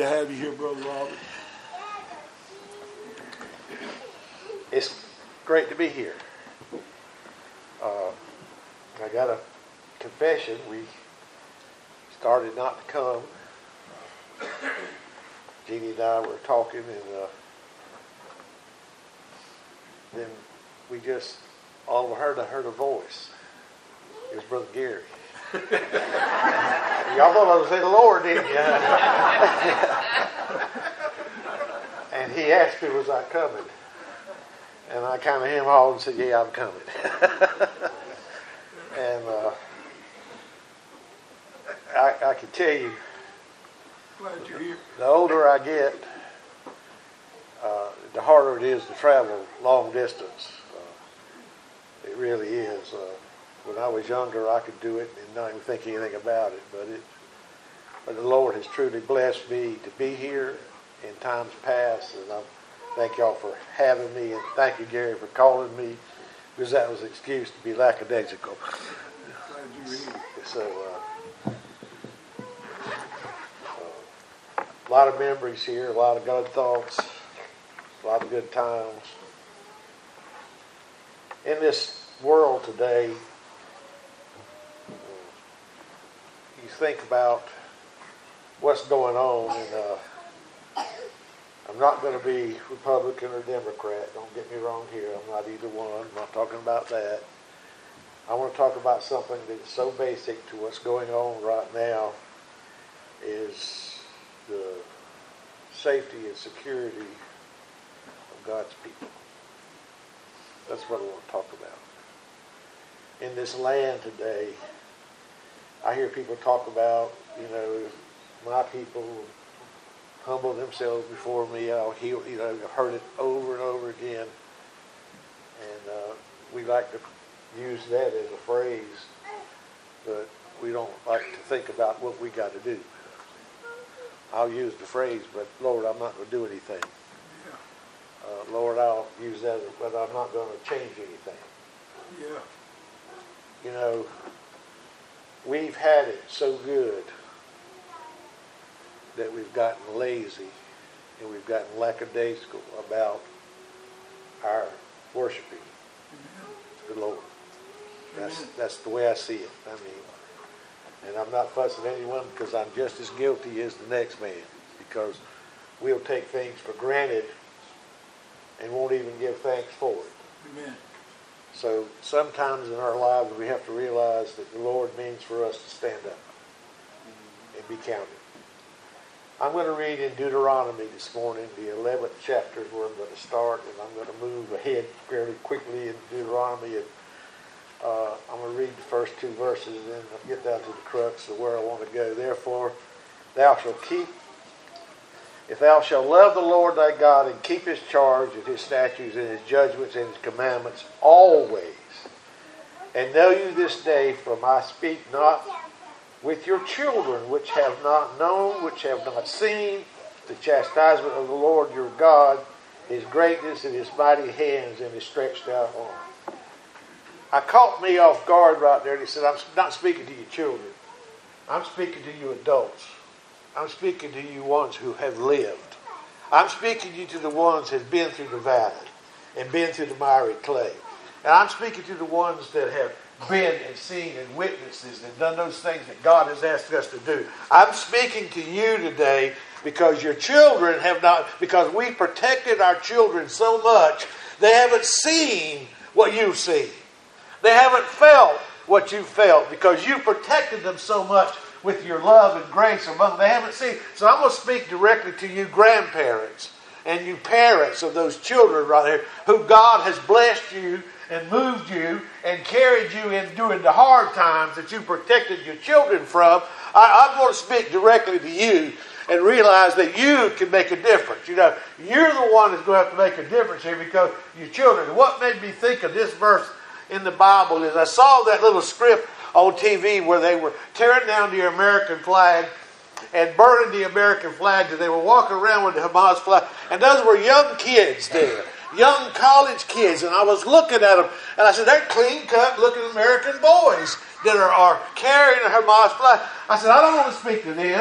to have you here, Brother Robert. It's great to be here. I got a confession. We started not to come. Jeannie and I were talking, and then we just all of a sudden I heard a voice. It was Brother Gary. Y'all thought I was saying the Lord, didn't you? And he asked me, was I coming? And I kind of hemmed and said, yeah, I'm coming. And I can tell you, Glad you're here. the older I get, the harder it is to travel long distance. It really is. When I was younger, I could do it and not even think anything about it. But the Lord has truly blessed me to be here in times past, and I thank y'all for having me, and thank you, Gary, for calling me, because that was an excuse to be lackadaisical. Glad you're here. So, a lot of memories here, a lot of good thoughts, a lot of good times. In this world today, you think about what's going on, and I'm not going to be Republican or Democrat. Don't get me wrong here. I'm not either one. I'm not talking about that. I want to talk about something that's so basic to what's going on right now is the safety and security of God's people. That's what I want to talk about. In this land today, I hear people talk about, my people humble themselves before me. I've heard it over and over again. And we like to use that as a phrase, but we don't like to think about what we got to do. I'll use the phrase, but Lord, I'm not going to do anything. Lord, I'll use that, but I'm not going to change anything. Yeah. We've had it so good that we've gotten lazy and we've gotten lackadaisical about our worshiping the Lord. That's the way I see it. And I'm not fussing anyone, because I'm just as guilty as the next man, because we'll take things for granted and won't even give thanks for it. Amen. So sometimes in our lives we have to realize that the Lord means for us to stand up and be counted. I'm going to read in Deuteronomy this morning, the 11th chapter is where I'm going to start, and I'm going to move ahead fairly quickly in Deuteronomy, and I'm going to read the first two verses and then I'll get down to the crux of where I want to go. Therefore, if thou shalt love the Lord thy God and keep his charge and his statutes and his judgments and his commandments always, and know you this day, for I speak not with your children, which have not known, which have not seen, the chastisement of the Lord your God, his greatness and his mighty hands and his stretched out arm. I caught me off guard right there, and he said, I'm not speaking to you children. I'm speaking to you adults. I'm speaking to you ones who have lived. I'm speaking to you to the ones that have been through the valley and been through the miry clay. And I'm speaking to the ones that have been and seen and witnessed and done those things that God has asked us to do. I'm speaking to you today because your children have not, because we protected our children so much, they haven't seen what you've seen. They haven't felt what you felt because you protected them so much with your love and grace among them. They haven't seen. So I'm going to speak directly to you grandparents and you parents of those children right here who God has blessed you and moved you and carried you in during the hard times that you protected your children from. I'm going to speak directly to you and realize that you can make a difference. You're the one that's going to have to make a difference here because your children. And what made me think of this verse in the Bible is I saw that little script on TV where they were tearing down the American flag and burning the American flag, and they were walking around with the Hamas flag. And those were young kids there, young college kids. And I was looking at them, and I said, they're clean-cut looking American boys that are carrying a Hamas flag. I said, I don't want to speak to them.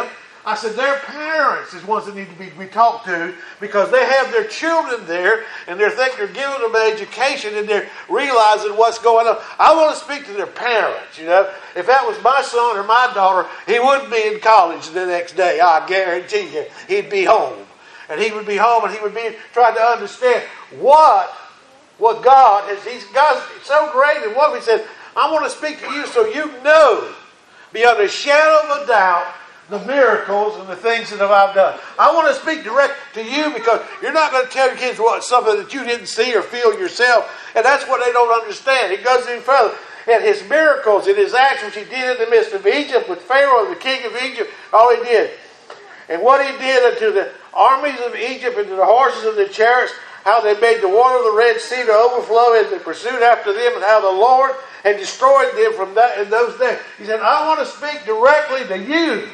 I said, their parents is ones that need to be talked to because they have their children there and they think they're giving them an education and they're realizing what's going on. I want to speak to their parents, you know. If that was my son or my daughter, he wouldn't be in college the next day. I guarantee you. He'd be home. And he would be home and he would be trying to understand what God has. God's so great. And what he said, I want to speak to you so you know beyond a shadow of a doubt the miracles and the things that I've done. I want to speak direct to you because you're not going to tell your kids something that you didn't see or feel yourself. And that's what they don't understand. He goes even further. And his miracles and his acts which he did in the midst of Egypt with Pharaoh, the king of Egypt, all he did. And what he did unto the armies of Egypt and to the horses and the chariots, how they made the water of the Red Sea to overflow as they pursued after them, and how the Lord had destroyed them from that in those days. He said, I want to speak directly to you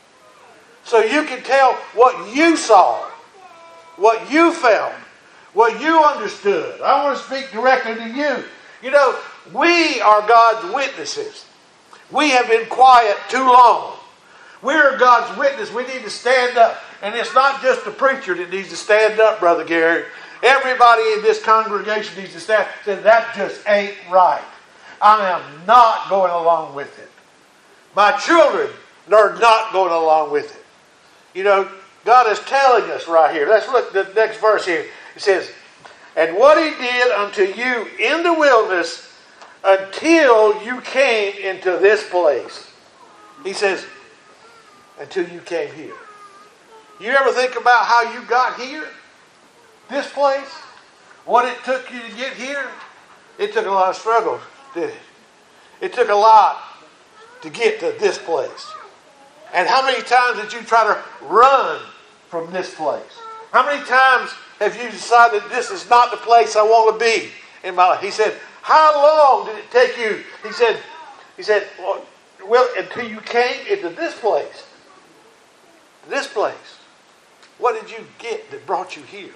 so you can tell what you saw, what you felt, what you understood. I want to speak directly to you. You know, we are God's witnesses. We have been quiet too long. We're God's witness. We need to stand up. And it's not just the preacher that needs to stand up, Brother Gary. Everybody in this congregation needs to stand up and say, that just ain't right. I am not going along with it. My children are not going along with it. You know, God is telling us right here. Let's look at the next verse here. It says, and what he did unto you in the wilderness until you came into this place. He says, until you came here. You ever think about how you got here? This place? What it took you to get here? It took a lot of struggles, did it? It took a lot to get to this place. And how many times did you try to run from this place? How many times have you decided this is not the place I want to be in my life? He said, how long did it take you? He said, well, until you came into this place. This place. What did you get that brought you here?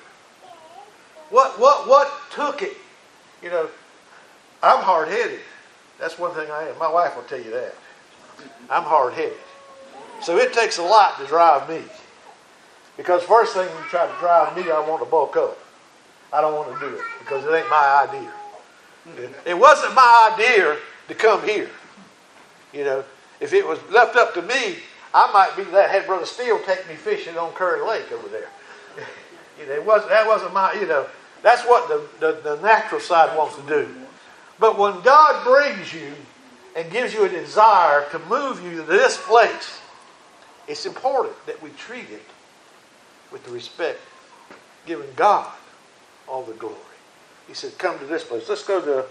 What took it? You know, I'm hard-headed. That's one thing I am. My wife will tell you that. I'm hard-headed. So it takes a lot to drive me. Because first thing you try to drive me, I want to bulk up. I don't want to do it because it ain't my idea. It wasn't my idea to come here. You know, if it was left up to me, I might be that had Brother Steele take me fishing on Curry Lake over there. You know, that wasn't my, you know, that's what the natural side wants to do. But when God brings you and gives you a desire to move you to this place, it's important that we treat it with the respect, giving God all the glory. He said, come to this place. Let's go to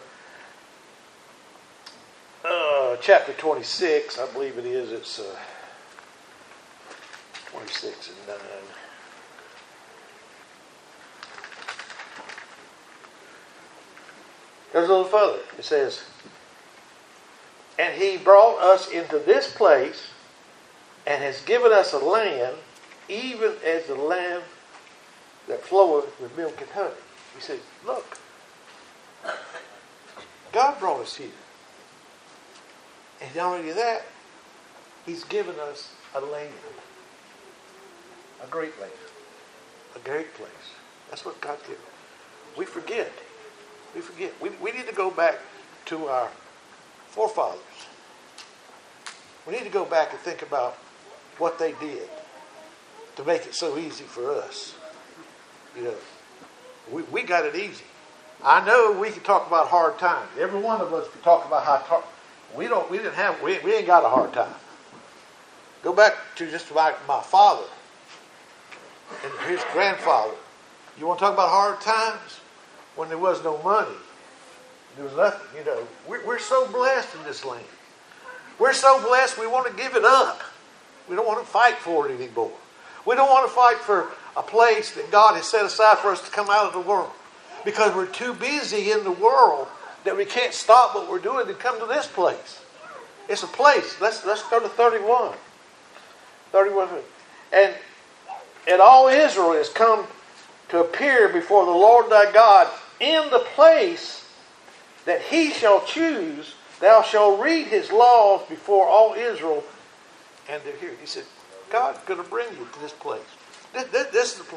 chapter 26, I believe it is. It's 26 and 9. Goes a little further. It says, and he brought us into this place and has given us a land, even as the land that floweth with milk and honey. He said, look, God brought us here. And not only that, he's given us a land. A great land. A great place. That's what God's given. We forget. We forget. We need to go back to our forefathers. We need to go back and think about what they did to make it so easy for us. You know, we got it easy. I know we can talk about hard times. Every one of us can talk about how we ain't got a hard time. Go back to just like my father and his grandfather. You want to talk about hard times? When there was no money. There was nothing, you know. We're so blessed in this land. We're so blessed we want to give it up. We don't want to fight for it anymore. We don't want to fight for a place that God has set aside for us to come out of the world. Because we're too busy in the world that we can't stop what we're doing to come to this place. It's a place. Let's go to 31. 31. And all Israel has come to appear before the Lord thy God in the place that he shall choose. Thou shalt read his laws before all Israel, and they're here. He said, God's going to bring you to this place. This is,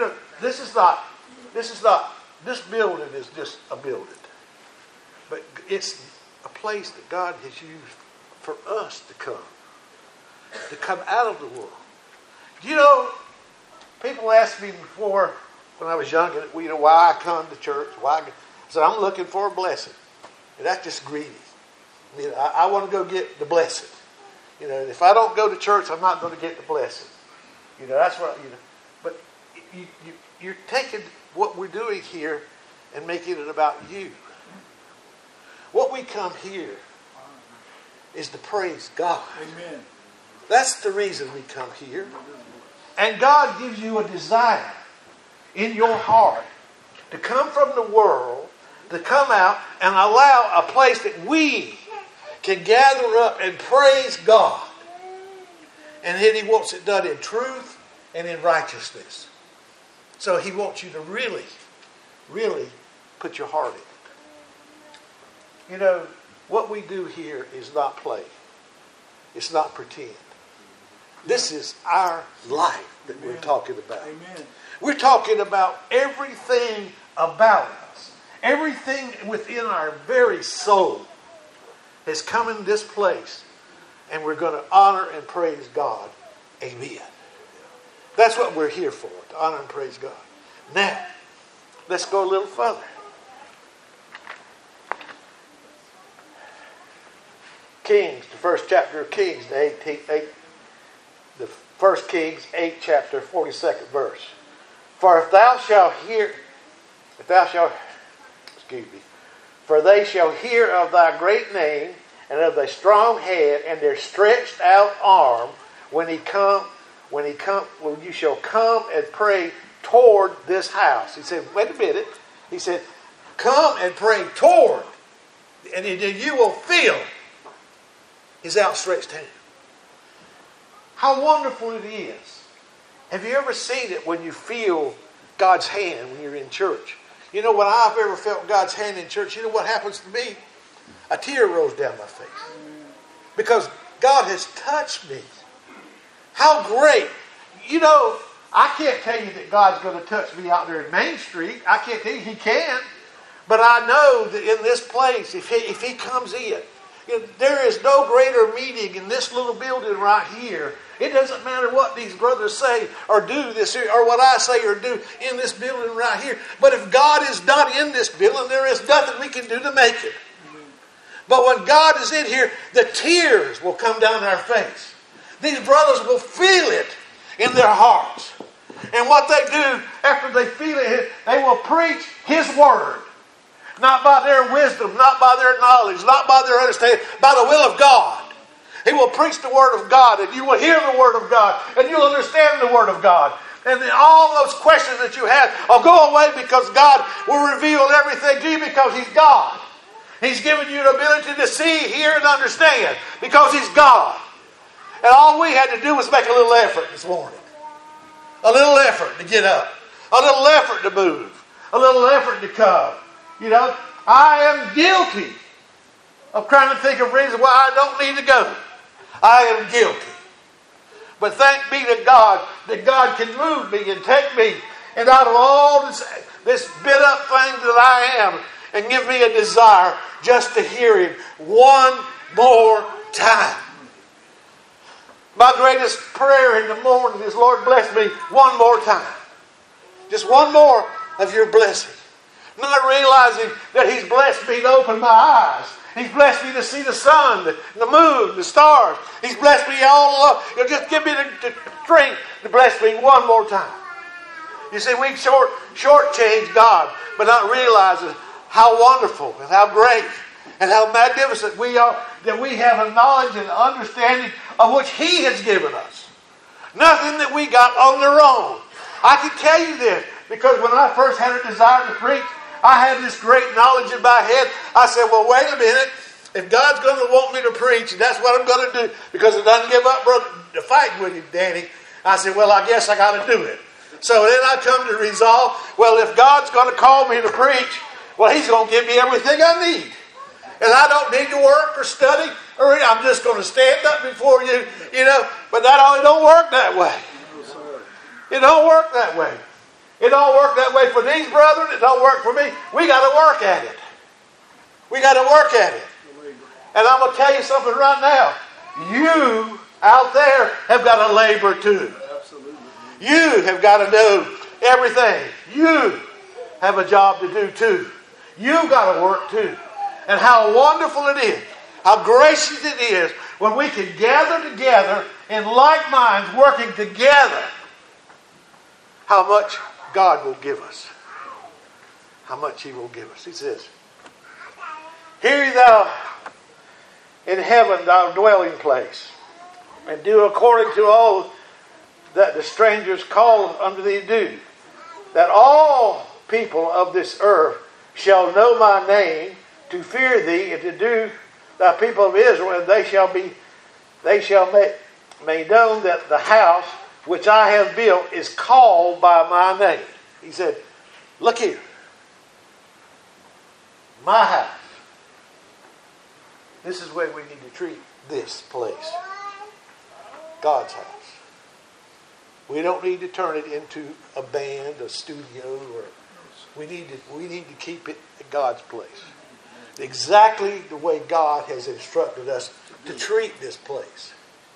this building is just a building. But it's a place that God has used for us to come out of the world. You know, people asked me before when I was young, why I come to church. I said, I'm looking for a blessing. And that's just greedy. I want to go get the blessing. If I don't go to church, I'm not going to get the blessing. That's what, But you're taking what we're doing here and making it about you. What we come here is to praise God. Amen. That's the reason we come here. And God gives you a desire in your heart to come from the world, to come out and allow a place that we can gather up and praise God. And then He wants it done in truth and in righteousness. So He wants you to really, really put your heart in it. What we do here is not play. It's not pretend. This is our life that we're talking about. Amen. We're talking about everything about us. Everything within our very soul has come in this place. And we're going to honor and praise God. Amen. That's what we're here for, to honor and praise God. Now, let's go a little further. Kings, the first chapter of Kings, the 1 Kings 8 chapter, 42nd verse. For for they shall hear of thy great name and of thy strong hand and their stretched out arm when you shall come and pray toward this house. He said, wait a minute. He said, come and pray toward, and then you will feel His outstretched hand. How wonderful it is. Have you ever seen it when you feel God's hand when you're in church? When I've ever felt God's hand in church, you know what happens to me? A tear rolls down my face. Because God has touched me. How great. I can't tell you that God's going to touch me out there in Main Street. I can't tell you He can. But I know that in this place, if he comes in, there is no greater meeting in this little building right here. It doesn't matter what these brothers say or do this or what I say or do in this building right here. But if God is not in this building, there is nothing we can do to make it. But when God is in here, the tears will come down our face. These brothers will feel it in their hearts. And what they do after they feel it, they will preach His Word. Not by their wisdom, not by their knowledge, not by their understanding, by the will of God. He will preach the Word of God, and you will hear the Word of God, and you'll understand the Word of God. And then all those questions that you have will go away because God will reveal everything to you because He's God. He's given you the ability to see, hear, and understand because He's God. And all we had to do was make a little effort this morning. A little effort to get up. A little effort to move. A little effort to come. I am guilty of trying to think of reasons why I don't need to go. I am guilty. But thank be to God that God can move me and take me and out of all this bit up thing that I am and give me a desire just to hear Him one more time. My greatest prayer in the morning is, Lord, bless me one more time. Just one more of your blessing. Not realizing that He's blessed me to open my eyes. He's blessed me to see the sun, the moon, the stars. He's blessed me all along. He'll just give me the strength to bless me one more time. You see, we shortchange God, but not realizing how wonderful and how great and how magnificent we are, that we have a knowledge and understanding of which He has given us. Nothing that we got on their own. I can tell you this, because when I first had a desire to preach, I had this great knowledge in my head. I said, well, wait a minute. If God's going to want me to preach, that's what I'm going to do, because it doesn't give up, brother, to fight with Him, Danny. I said, well, I guess I got to do it. So then I come to resolve, well, if God's going to call me to preach, well, He's going to give me everything I need. And I don't need to work or study. Or I'm just going to stand up before you, But it don't work that way. No, sir. It don't work that way. It don't work that way for these brethren. It don't work for me. We got to work at it. We got to work at it. And I'm going to tell you something right now. You out there have got to labor too. Absolutely. You have got to do everything. You have a job to do too. You've got to work too. And how wonderful it is, how gracious it is when we can gather together in like minds, working together. How much God will give us. How much He will give us. He says, "Hear thou in heaven thy dwelling place, and do according to all that the strangers call unto thee do, that all people of this earth shall know my name, to fear thee, and to do thy people of Israel, and they shall make known that the house which I have built is called by my name." He said, look here. My house. This is where we need to treat this place. God's house. We don't need to turn it into a band, a studio, or we need to keep it at God's place. Exactly the way God has instructed us to treat this place.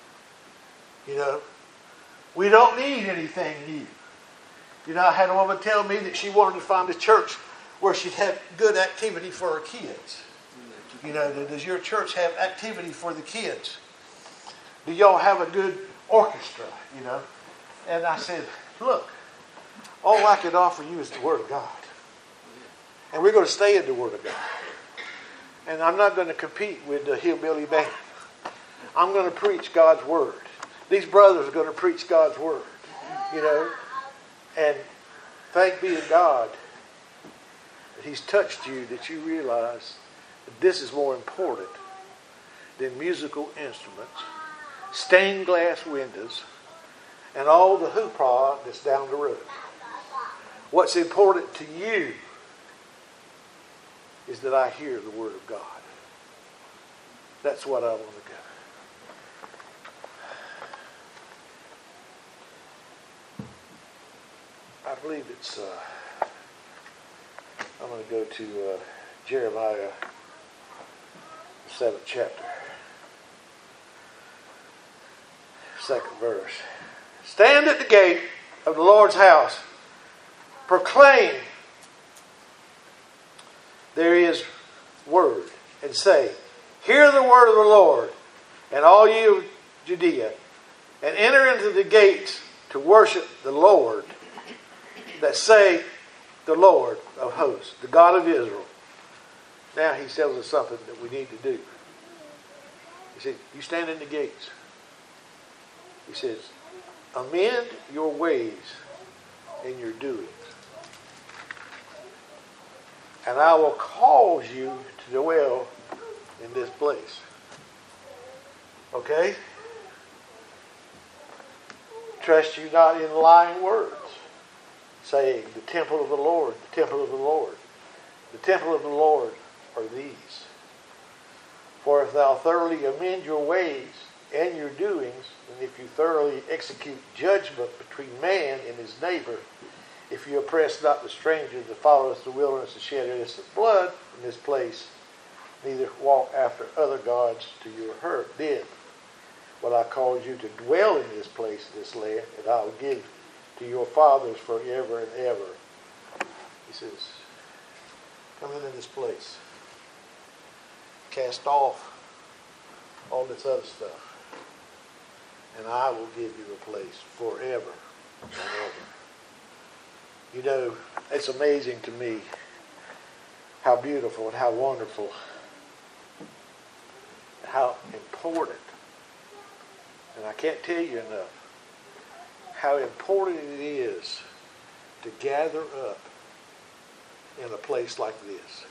We don't need anything new. I had a woman tell me that she wanted to find a church where she'd have good activity for her kids. Does your church have activity for the kids? Do y'all have a good orchestra? And I said, look, all I can offer you is the Word of God. And we're going to stay in the Word of God. And I'm not going to compete with the hillbilly band. I'm going to preach God's Word. These brothers are going to preach God's Word. And thank be to God that He's touched you, that you realize that this is more important than musical instruments, stained glass windows, and all the hoopla that's down the road. What's important to you is that I hear the Word of God. That's what I want to go. I believe it's, I'm going to go to Jeremiah, 7th chapter, 2nd verse. "Stand at the gate of the Lord's house, proclaim there is word, and say, hear the word of the Lord, and all you of Judea, and enter into the gates to worship the Lord, that say, the Lord of hosts, the God of Israel." Now He tells us something that we need to do. He said, you stand in the gates. He says, amend your ways and your doings, and I will cause you to dwell in this place. Okay? Trust you not in lying words, saying, the temple of the Lord, the temple of the Lord. The temple of the Lord are these. For if thou thoroughly amend your ways and your doings, and if you thoroughly execute judgment between man and his neighbor, if you oppress not the stranger that followeth the wilderness and shed innocent blood in this place, neither walk after other gods to your hurt, then will I cause you to dwell in this place, this land, and I will give to your fathers forever and ever. He says, come into this place. Cast off all this other stuff, and I will give you a place forever and ever. It's amazing to me how beautiful and how wonderful, how important, and I can't tell you enough, how important it is to gather up in a place like this.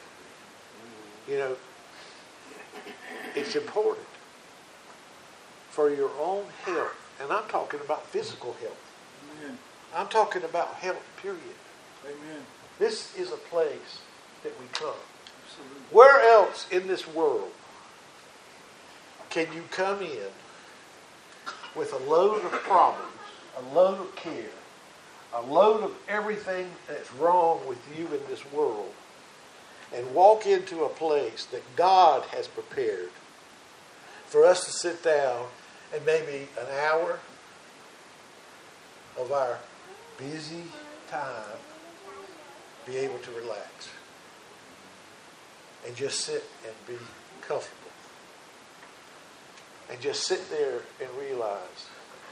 It's important for your own health. And I'm talking about physical health. Amen. I'm talking about health, period. Amen. This is a place that we come. Absolutely. Where else in this world can you come in with a load of problems, a load of care, a load of everything that's wrong with you in this world, and walk into a place that God has prepared for us to sit down and maybe an hour of our busy time be able to relax and just sit and be comfortable and just sit there and realize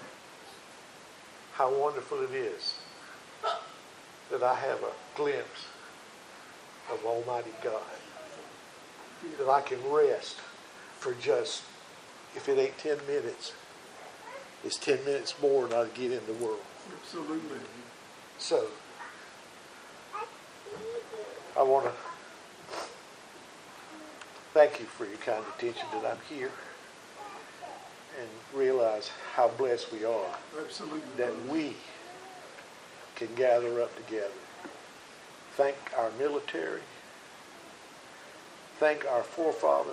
how wonderful it is that I have a glimpse of Almighty God, that I can rest for just, if it ain't 10 minutes, it's 10 minutes more than I get in the world. Absolutely. So, I want to thank you for your kind attention that I'm here and realize how blessed we are Absolutely. that we can gather up together. Thank our military. Thank our forefathers.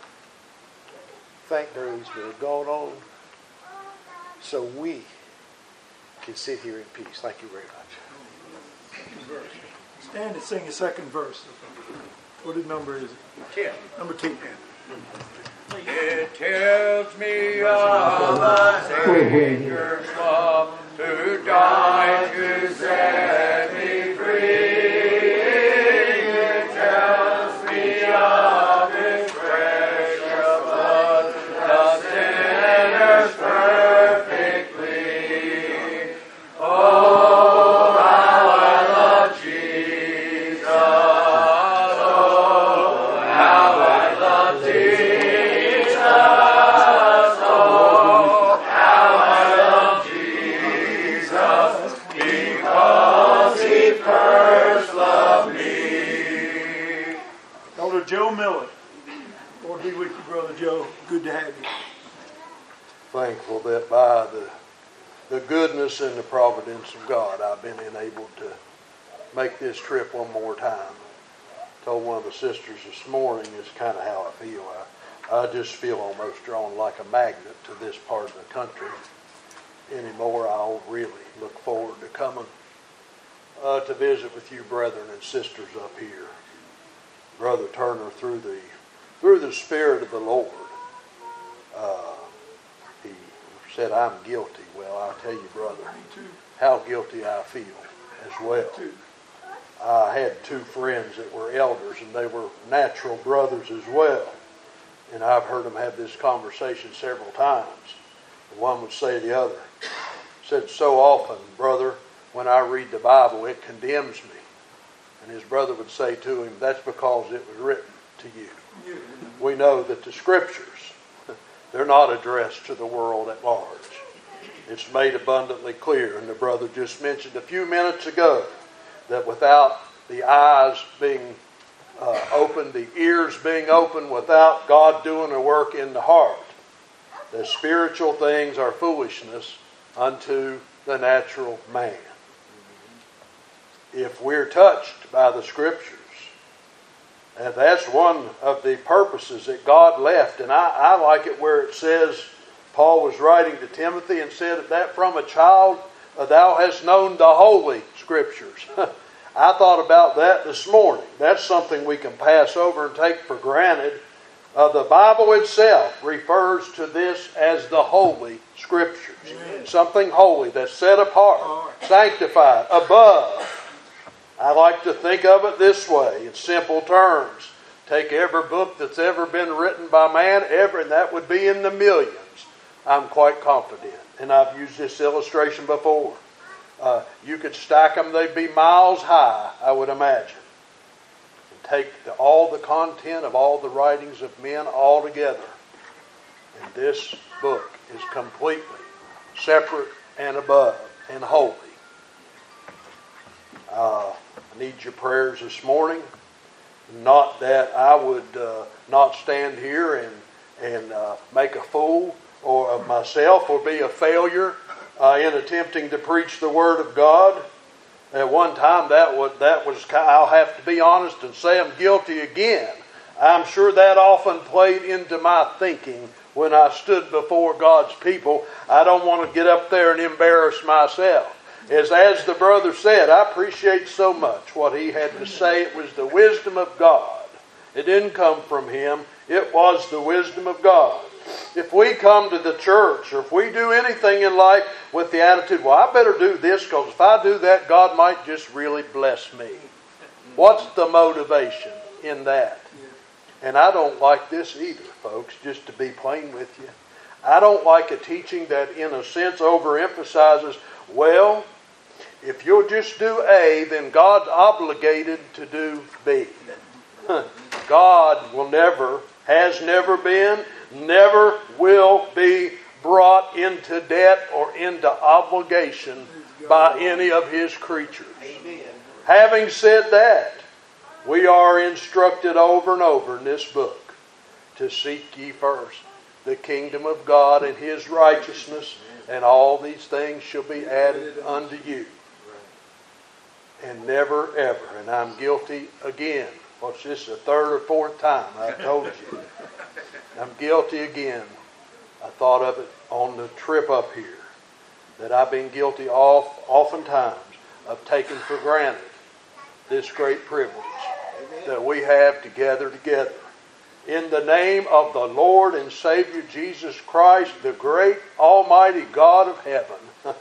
Thank those that have gone on so we can sit here in peace. Thank you very much. Stand and sing the second verse. What number is it? 10. Number 10. It tells me of a Savior's love who died to set me free. It tells me of His precious blood, the sinner's perfectly. Oh, how I love Jesus. Oh, how I love Jesus. Elder Joe Miller. Lord be with you, Brother Joe. Good to have you. Thankful that by the goodness and the providence of God, I've been enabled to make this trip one more time. Told one of the sisters this morning is kind of how I feel. I just feel almost drawn like a magnet to this part of the country. Anymore, I'll really look forward to coming to visit with you brethren and sisters up here. Brother Turner, through the Spirit of the Lord, he said, I'm guilty. Well, I'll tell you, brother, how guilty I feel as well. I had two friends that were elders, and they were natural brothers as well. And I've heard them have this conversation several times. One would say to the other, said, so often, brother, when I read the Bible, it condemns me. And his brother would say to him, that's because it was written to you. We know that the Scriptures, they're not addressed to the world at large. It's made abundantly clear, and the brother just mentioned a few minutes ago, that without the eyes being open, the ears being open, without God doing a work in the heart, the spiritual things are foolishness unto the natural man. If we're touched by the Scriptures, and that's one of the purposes that God left. And I like it where it says, Paul was writing to Timothy and said that from a child thou hast known the Holy Scriptures. I thought about that this morning. That's something we can pass over and take for granted. The Bible itself refers to this as the Holy Scriptures. Amen. Something holy that's set apart, sanctified, above. I like to think of it this way, in simple terms. Take every book that's ever been written by man, and that would be in the millions. I'm quite confident. And I've used this illustration before. You could stack them, they'd be miles high, I would imagine. And take all the content of all the writings of men all together. And this book is completely separate and above and holy. I need your prayers this morning. Not that I would not stand here and make a fool of myself or be a failure in attempting to preach the Word of God. At one time, that was. I'll have to be honest and say I'm guilty again. I'm sure that often played into my thinking when I stood before God's people. I don't want to get up there and embarrass myself. As the brother said, I appreciate so much what he had to say. It was the wisdom of God. It didn't come from him. It was the wisdom of God. If we come to the church, or if we do anything in life with the attitude, well, I better do this, because if I do that, God might just really bless me. What's the motivation in that? And I don't like this either, folks, just to be plain with you. I don't like a teaching that, in a sense, overemphasizes, well, if you'll just do A, then God's obligated to do B. God will never, has never been, never will be brought into debt or into obligation by any of His creatures. Amen. Having said that, we are instructed over and over in this book to seek ye first the kingdom of God and His righteousness, and all these things shall be added unto you. And never ever, and I'm guilty again. What's this, the third or fourth time I've told you? I'm guilty again. I thought of it on the trip up here, that I've been guilty oftentimes of taking for granted this great privilege that we have to gather together in the name of the Lord and Savior Jesus Christ, the great Almighty God of heaven.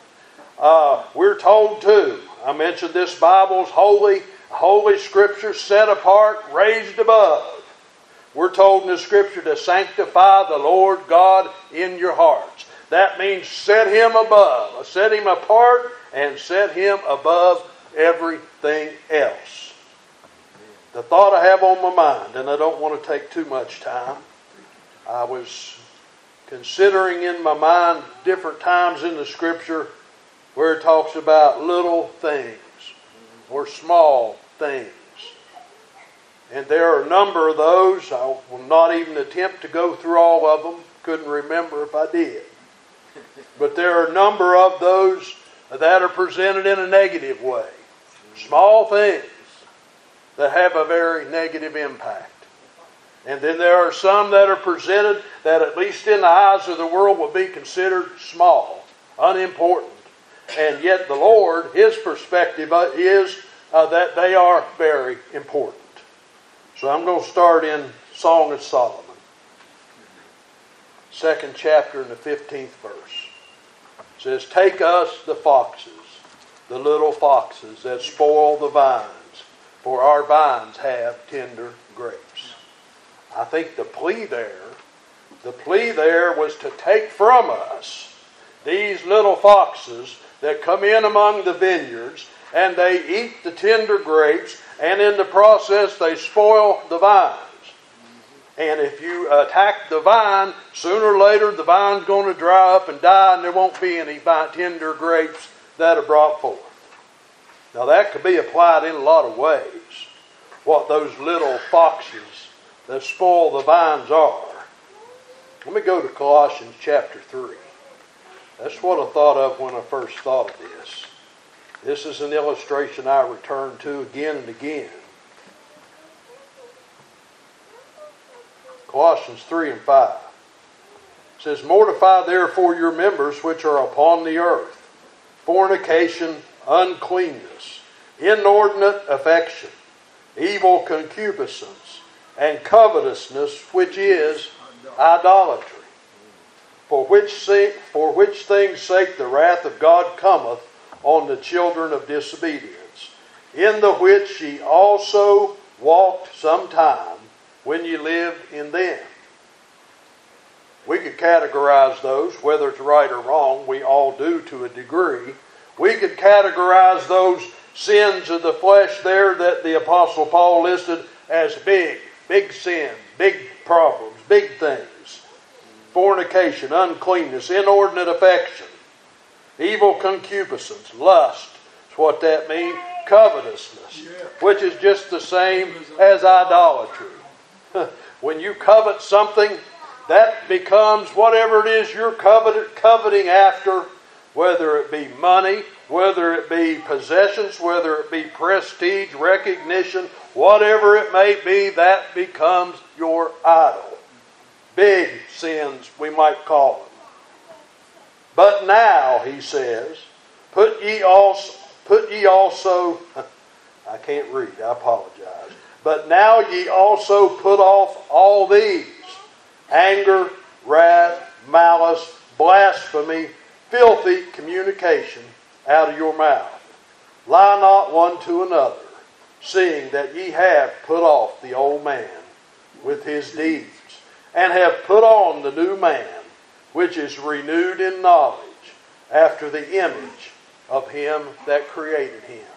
We're told too, I mentioned this Bible's holy Scripture, set apart, raised above. We're told in the Scripture to sanctify the Lord God in your hearts. That means set Him above, set Him apart, and set Him above everything else. The thought I have on my mind, and I don't want to take too much time, I was considering in my mind different times in the Scripture where it talks about little things or small things. And there are a number of those. I will not even attempt to go through all of them. Couldn't remember if I did. But there are a number of those that are presented in a negative way. Small things that have a very negative impact. And then there are some that are presented that, at least in the eyes of the world, will be considered small, unimportant. And yet the Lord, His perspective is that they are very important. So I'm going to start in Song of Solomon, 2nd chapter and the 15th verse. It says, "Take us the foxes, the little foxes that spoil the vines, for our vines have tender grapes." I think the plea there was to take from us these little foxes that come in among the vineyards, and they eat the tender grapes, and in the process they spoil the vines. And if you attack the vine, sooner or later the vine's going to dry up and die, and there won't be any tender grapes that are brought forth. Now that could be applied in a lot of ways, what those little foxes that spoil the vines are. Let me go to Colossians chapter 3. That's what I thought of when I first thought of this. This is an illustration I return to again and again. Colossians 3 and 5. It says, "Mortify therefore your members which are upon the earth, fornication, uncleanness, inordinate affection, evil concupiscence, and covetousness, which is idolatry. For which things' sake the wrath of God cometh on the children of disobedience, in the which ye also walked sometime when ye lived in them." We could categorize those, whether it's right or wrong, we all do to a degree. We could categorize those sins of the flesh there that the Apostle Paul listed as big sins, big problems, big things. Fornication, uncleanness, inordinate affection, evil concupiscence, lust. That's what that means. Covetousness, which is just the same as idolatry. When you covet something, that becomes whatever it is you're coveting after, whether it be money, whether it be possessions, whether it be prestige, recognition, whatever it may be, that becomes your idol. Big sins, we might call them. But now, he says, put ye also, I can't read, I apologize. But now ye also put off all these: anger, wrath, malice, blasphemy, filthy communication out of your mouth. Lie not one to another, seeing that ye have put off the old man with his deeds, and have put on the new man, which is renewed in knowledge, after the image of him that created him.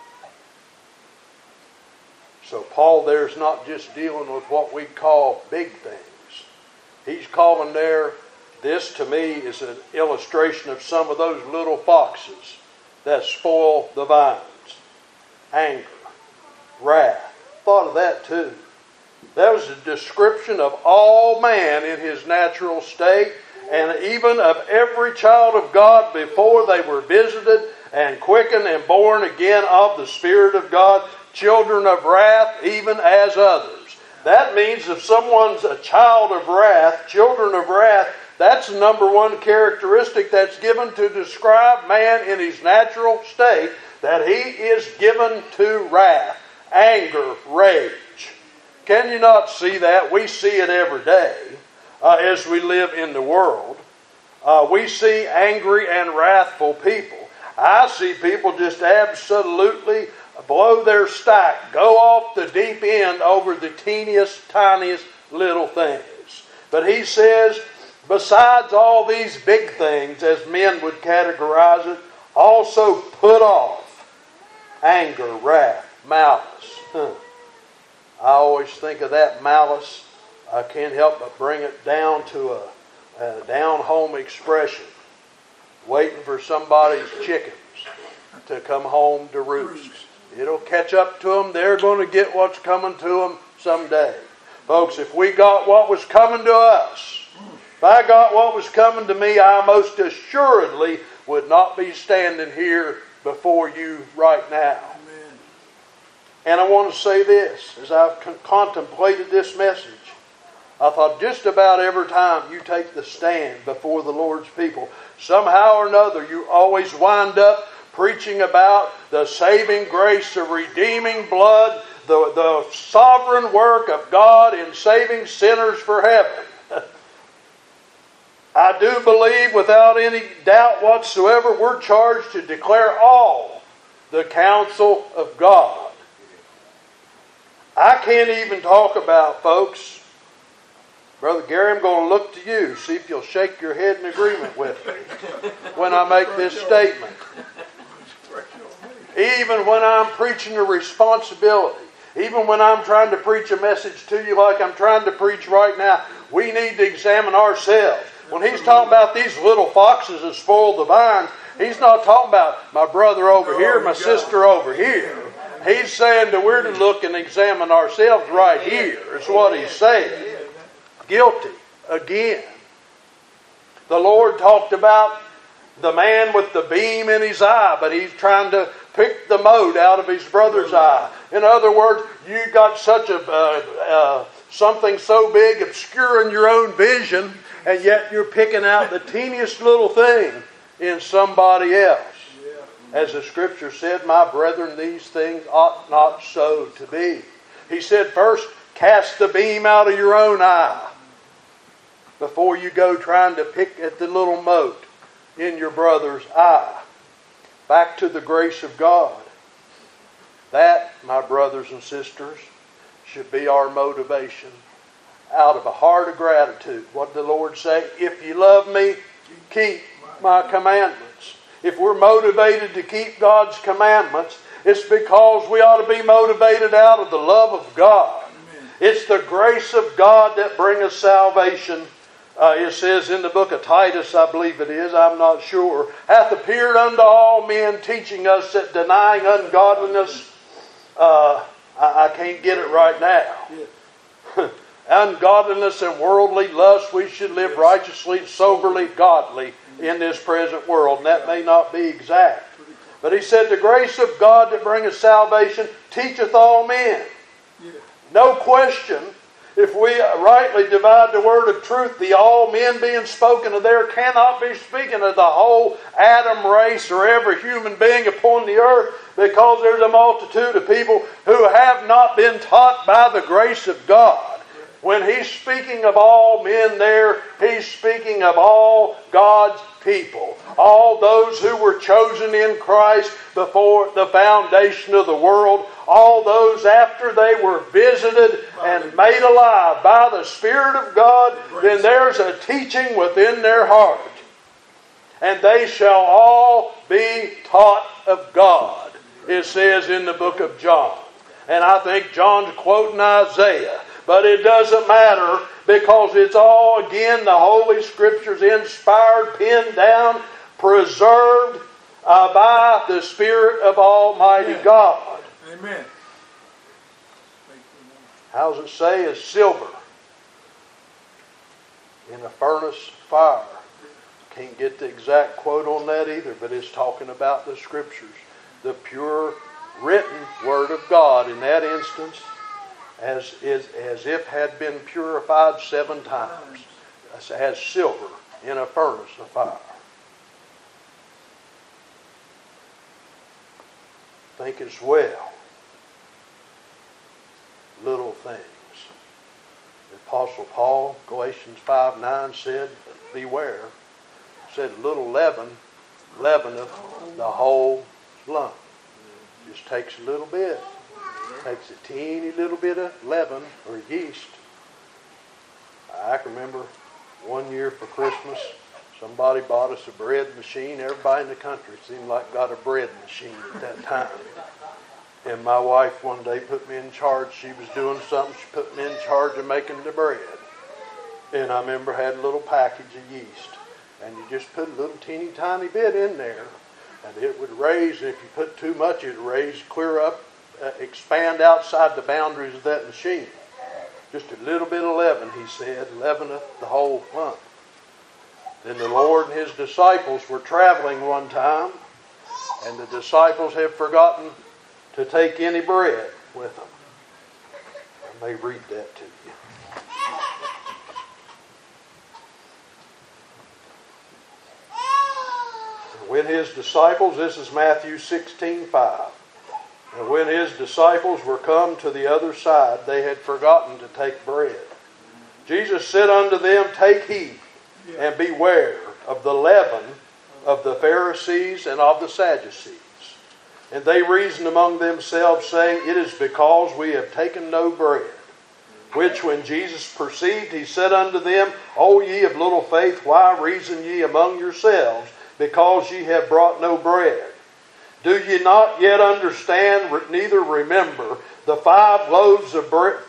So Paul there's not just dealing with what we call big things. He's calling there, this to me is an illustration of some of those little foxes that spoil the vines. Anger, wrath. Thought of that too. That was a description of all man in his natural state, and even of every child of God before they were visited and quickened and born again of the Spirit of God, children of wrath, even as others. That means if someone's a child of wrath, children of wrath, that's the number one characteristic that's given to describe man in his natural state, that he is given to wrath, anger, rage. Can you not see that? We see it every day as we live in the world. We see angry and wrathful people. I see people just absolutely blow their stack, go off the deep end over the teeniest, tiniest little things. But he says, besides all these big things, as men would categorize it, also put off anger, wrath, malice. I always think of that malice. I can't help but bring it down to a down-home expression. Waiting for somebody's chickens to come home to roost. It'll catch up to them. They're going to get what's coming to them someday. Folks, if we got what was coming to us, if I got what was coming to me, I most assuredly would not be standing here before you right now. Amen. And I want to say this, as I've contemplated this message, I thought just about every time you take the stand before the Lord's people, somehow or another you always wind up preaching about the saving grace, the redeeming blood, the sovereign work of God in saving sinners for heaven. I do believe without any doubt whatsoever we're charged to declare all the counsel of God. I can't even talk about, folks, Brother Gary, I'm going to look to you, see if you'll shake your head in agreement with me when I make this statement. Even when I'm preaching a responsibility, even when I'm trying to preach a message to you like I'm trying to preach right now, we need to examine ourselves. When he's talking about these little foxes that spoil the vines, he's not talking about my brother over here, my sister over here. He's saying that we're to look and examine ourselves right here. Is what he's saying. Guilty again. The Lord talked about the man with the beam in his eye, but he's trying to pick the mote out of his brother's eye. In other words, you got such a something so big obscuring your own vision, and yet you're picking out the teeniest little thing in somebody else. As the Scripture said, my brethren, these things ought not so to be. He said, first, cast the beam out of your own eye before you go trying to pick at the little mote in your brother's eye. Back to the grace of God. That, my brothers and sisters, should be our motivation out of a heart of gratitude. What did the Lord say? If you love me, keep my commandments. If we're motivated to keep God's commandments, it's because we ought to be motivated out of the love of God. Amen. It's the grace of God that bringeth salvation. It says in the book of Titus, I believe it is, I'm not sure, hath appeared unto all men, teaching us that denying ungodliness, I can't get it right now. Ungodliness and worldly lust, we should live righteously, soberly, godly in this present world. And that may not be exact. But he said, the grace of God that bringeth salvation teacheth all men. No question. if we rightly divide the word of truth, the all men being spoken of there cannot be speaking of the whole Adam race or every human being upon the earth, because there's a multitude of people who have not been taught by the grace of God. When he's speaking of all men there, he's speaking of all God's people. All those who were chosen in Christ before the foundation of the world. All those after they were visited and made alive by the Spirit of God. Then there's a teaching within their heart. And they shall all be taught of God, it says in the book of John. And I think John's quoting Isaiah. But it doesn't matter, because it's all, again, the Holy Scriptures, inspired, penned down, preserved by the Spirit of Almighty God. Amen. How does it say? As silver in a furnace of fire. Can't get the exact quote on that either, but it's talking about the Scriptures. The pure written Word of God in that instance, as if had been purified 7 times, as silver in a furnace of fire. Think as well, little things. The Apostle Paul, Galatians 5:9 said, beware, said little leaven leaveneth the whole lump. Just takes a little bit. Takes a teeny little bit of leaven or yeast. I can remember one year for Christmas, somebody bought us a bread machine. Everybody in the country seemed like got a bread machine at that time. And my wife one day put me in charge. She was doing something. She put me in charge of making the bread. And I remember I had a little package of yeast. And you just put a little teeny tiny bit in there. And it would raise. And if you put too much, it would raise clear up. Expand outside the boundaries of that machine. Just a little bit of leaven, he said, leaveneth the whole lump. Then the Lord and his disciples were traveling one time, and the disciples have forgotten to take any bread with them. I may read that to you. When his disciples, this is Matthew 16:5. And when his disciples were come to the other side, they had forgotten to take bread. Jesus said unto them, take heed and beware of the leaven of the Pharisees and of the Sadducees. And they reasoned among themselves, saying, it is because we have taken no bread. Which when Jesus perceived, he said unto them, O ye of little faith, why reason ye among yourselves, because ye have brought no bread? Do ye not yet understand, neither remember, the 5 loaves of the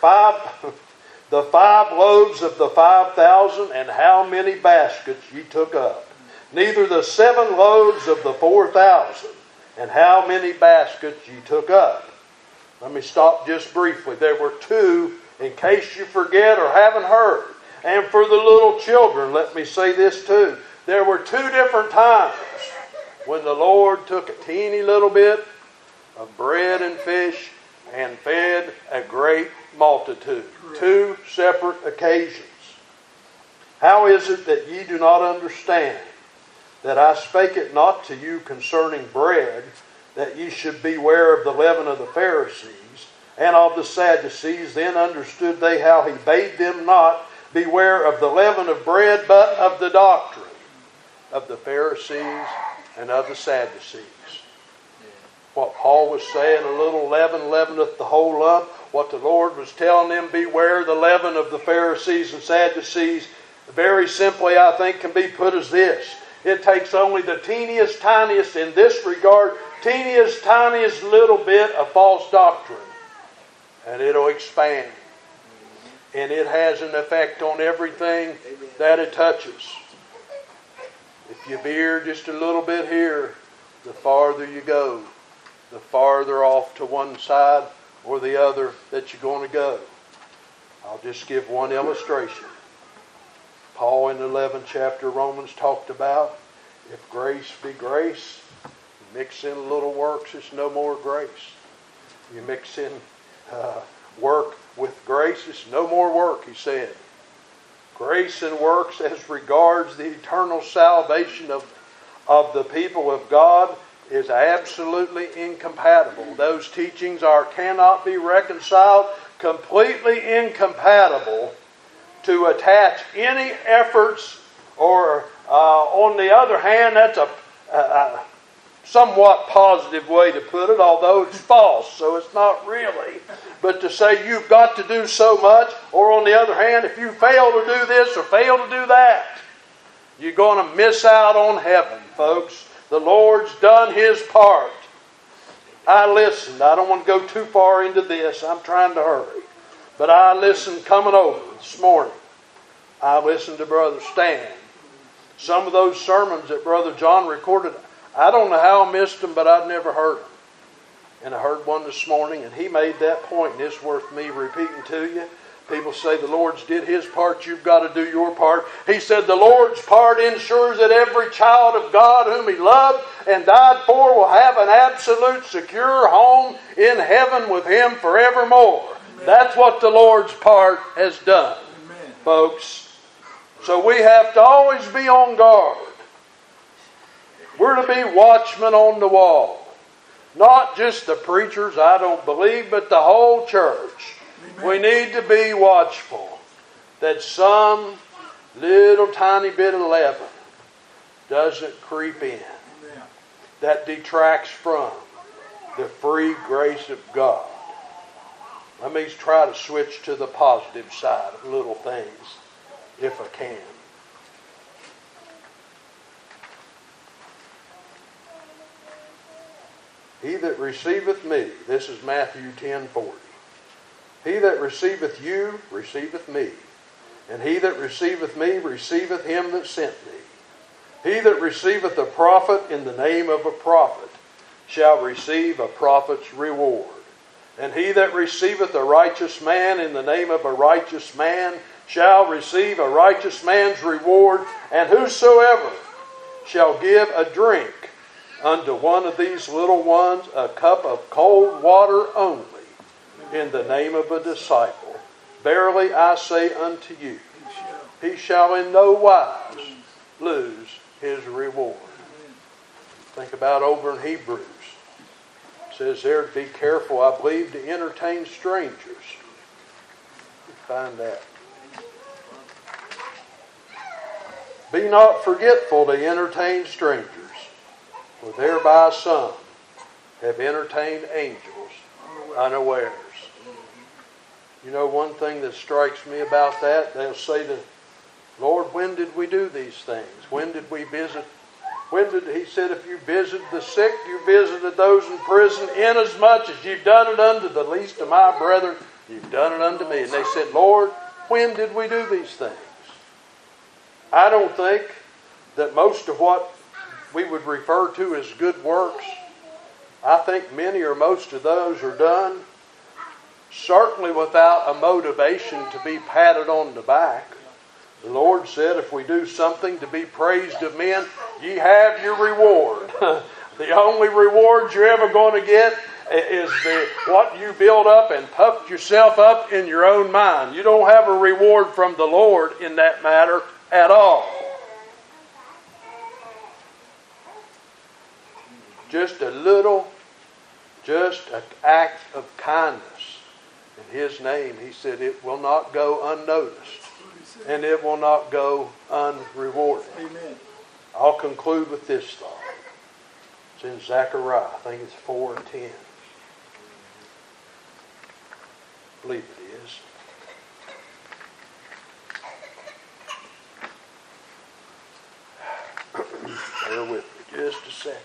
5,000, and how many baskets ye took up? Neither the 7 loaves of the 4,000, and how many baskets ye took up? Let me stop just briefly. There were 2, in case you forget or haven't heard. And for the little children, let me say this too. There were 2 different times when the Lord took a teeny little bit of bread and fish and fed a great multitude. 2 separate occasions. How is it that ye do not understand that I spake it not to you concerning bread, that ye should beware of the leaven of the Pharisees and of the Sadducees? Then understood they how he bade them not beware of the leaven of bread, but of the doctrine of the Pharisees and of the Sadducees. What Paul was saying, a little leaven leaveneth the whole lump. What the Lord was telling them, beware the leaven of the Pharisees and Sadducees, very simply I think can be put as this. It takes only the teeniest, tiniest, in this regard, teeniest, tiniest little bit of false doctrine, and it'll expand. And it has an effect on everything that it touches. If you veer just a little bit here, the farther you go, the farther off to one side or the other that you're going to go. I'll just give one illustration. Paul in the 11th chapter of Romans talked about, if grace be grace, mix in a little works, it's no more grace. You mix in work with grace. It's no more work, he said. Grace and works as regards the eternal salvation of the people of God is absolutely incompatible. Those teachings cannot be reconciled, completely incompatible to attach any efforts, or on the other hand, that's a somewhat positive way to put it, although it's false, so it's not really. But to say you've got to do so much, or on the other hand, if you fail to do this or fail to do that, you're going to miss out on heaven, folks. The Lord's done His part. I listened. I don't want to go too far into this. I'm trying to hurry. But I listened coming over this morning. I listened to Brother Stan. Some of those sermons that Brother John recorded, I don't know how I missed them, but I'd never heard them. And I heard one this morning, and he made that point, and it's worth me repeating to you. People say the Lord's did His part, you've got to do your part. He said the Lord's part ensures that every child of God whom He loved and died for will have an absolute secure home in heaven with Him forevermore. Amen. That's what the Lord's part has done, amen, folks. So we have to always be on guard. We're to be watchmen on the wall. Not just the preachers, I don't believe, but the whole church. Amen. We need to be watchful that some little tiny bit of leaven doesn't creep in. Amen. That detracts from the free grace of God. Let me try to switch to the positive side of little things, if I can. He that receiveth me, this is Matthew 10:40. He that receiveth you, receiveth me. And he that receiveth me, receiveth him that sent me. He that receiveth a prophet in the name of a prophet shall receive a prophet's reward. And he that receiveth a righteous man in the name of a righteous man shall receive a righteous man's reward. And whosoever shall give a drink unto one of these little ones a cup of cold water only in the name of a disciple, verily I say unto you, he shall in no wise lose his reward. Think about over in Hebrews. It says there to be careful, I believe, to entertain strangers. Find that. Be not forgetful to entertain strangers, for thereby some have entertained angels unawares. You know, one thing that strikes me about that, they'll say to Lord, when did we do these things? When did we visit? He said, if you visited the sick, you visited those in prison, inasmuch as you've done it unto the least of my brethren, you've done it unto me. And they said, Lord, when did we do these things? I don't think that most of what we would refer to as good works, I think many or most of those are done certainly without a motivation to be patted on the back. The Lord said, if we do something to be praised of men, ye have your reward. The only reward you're ever going to get is what you build up and puffed yourself up in your own mind. You don't have a reward from the Lord in that matter at all. Just an act of kindness in His name. He said it will not go unnoticed. And it will not go unrewarded. Amen. I'll conclude with this thought. It's in Zechariah. I think it's 4:10. I believe it is. Bear with me just a second.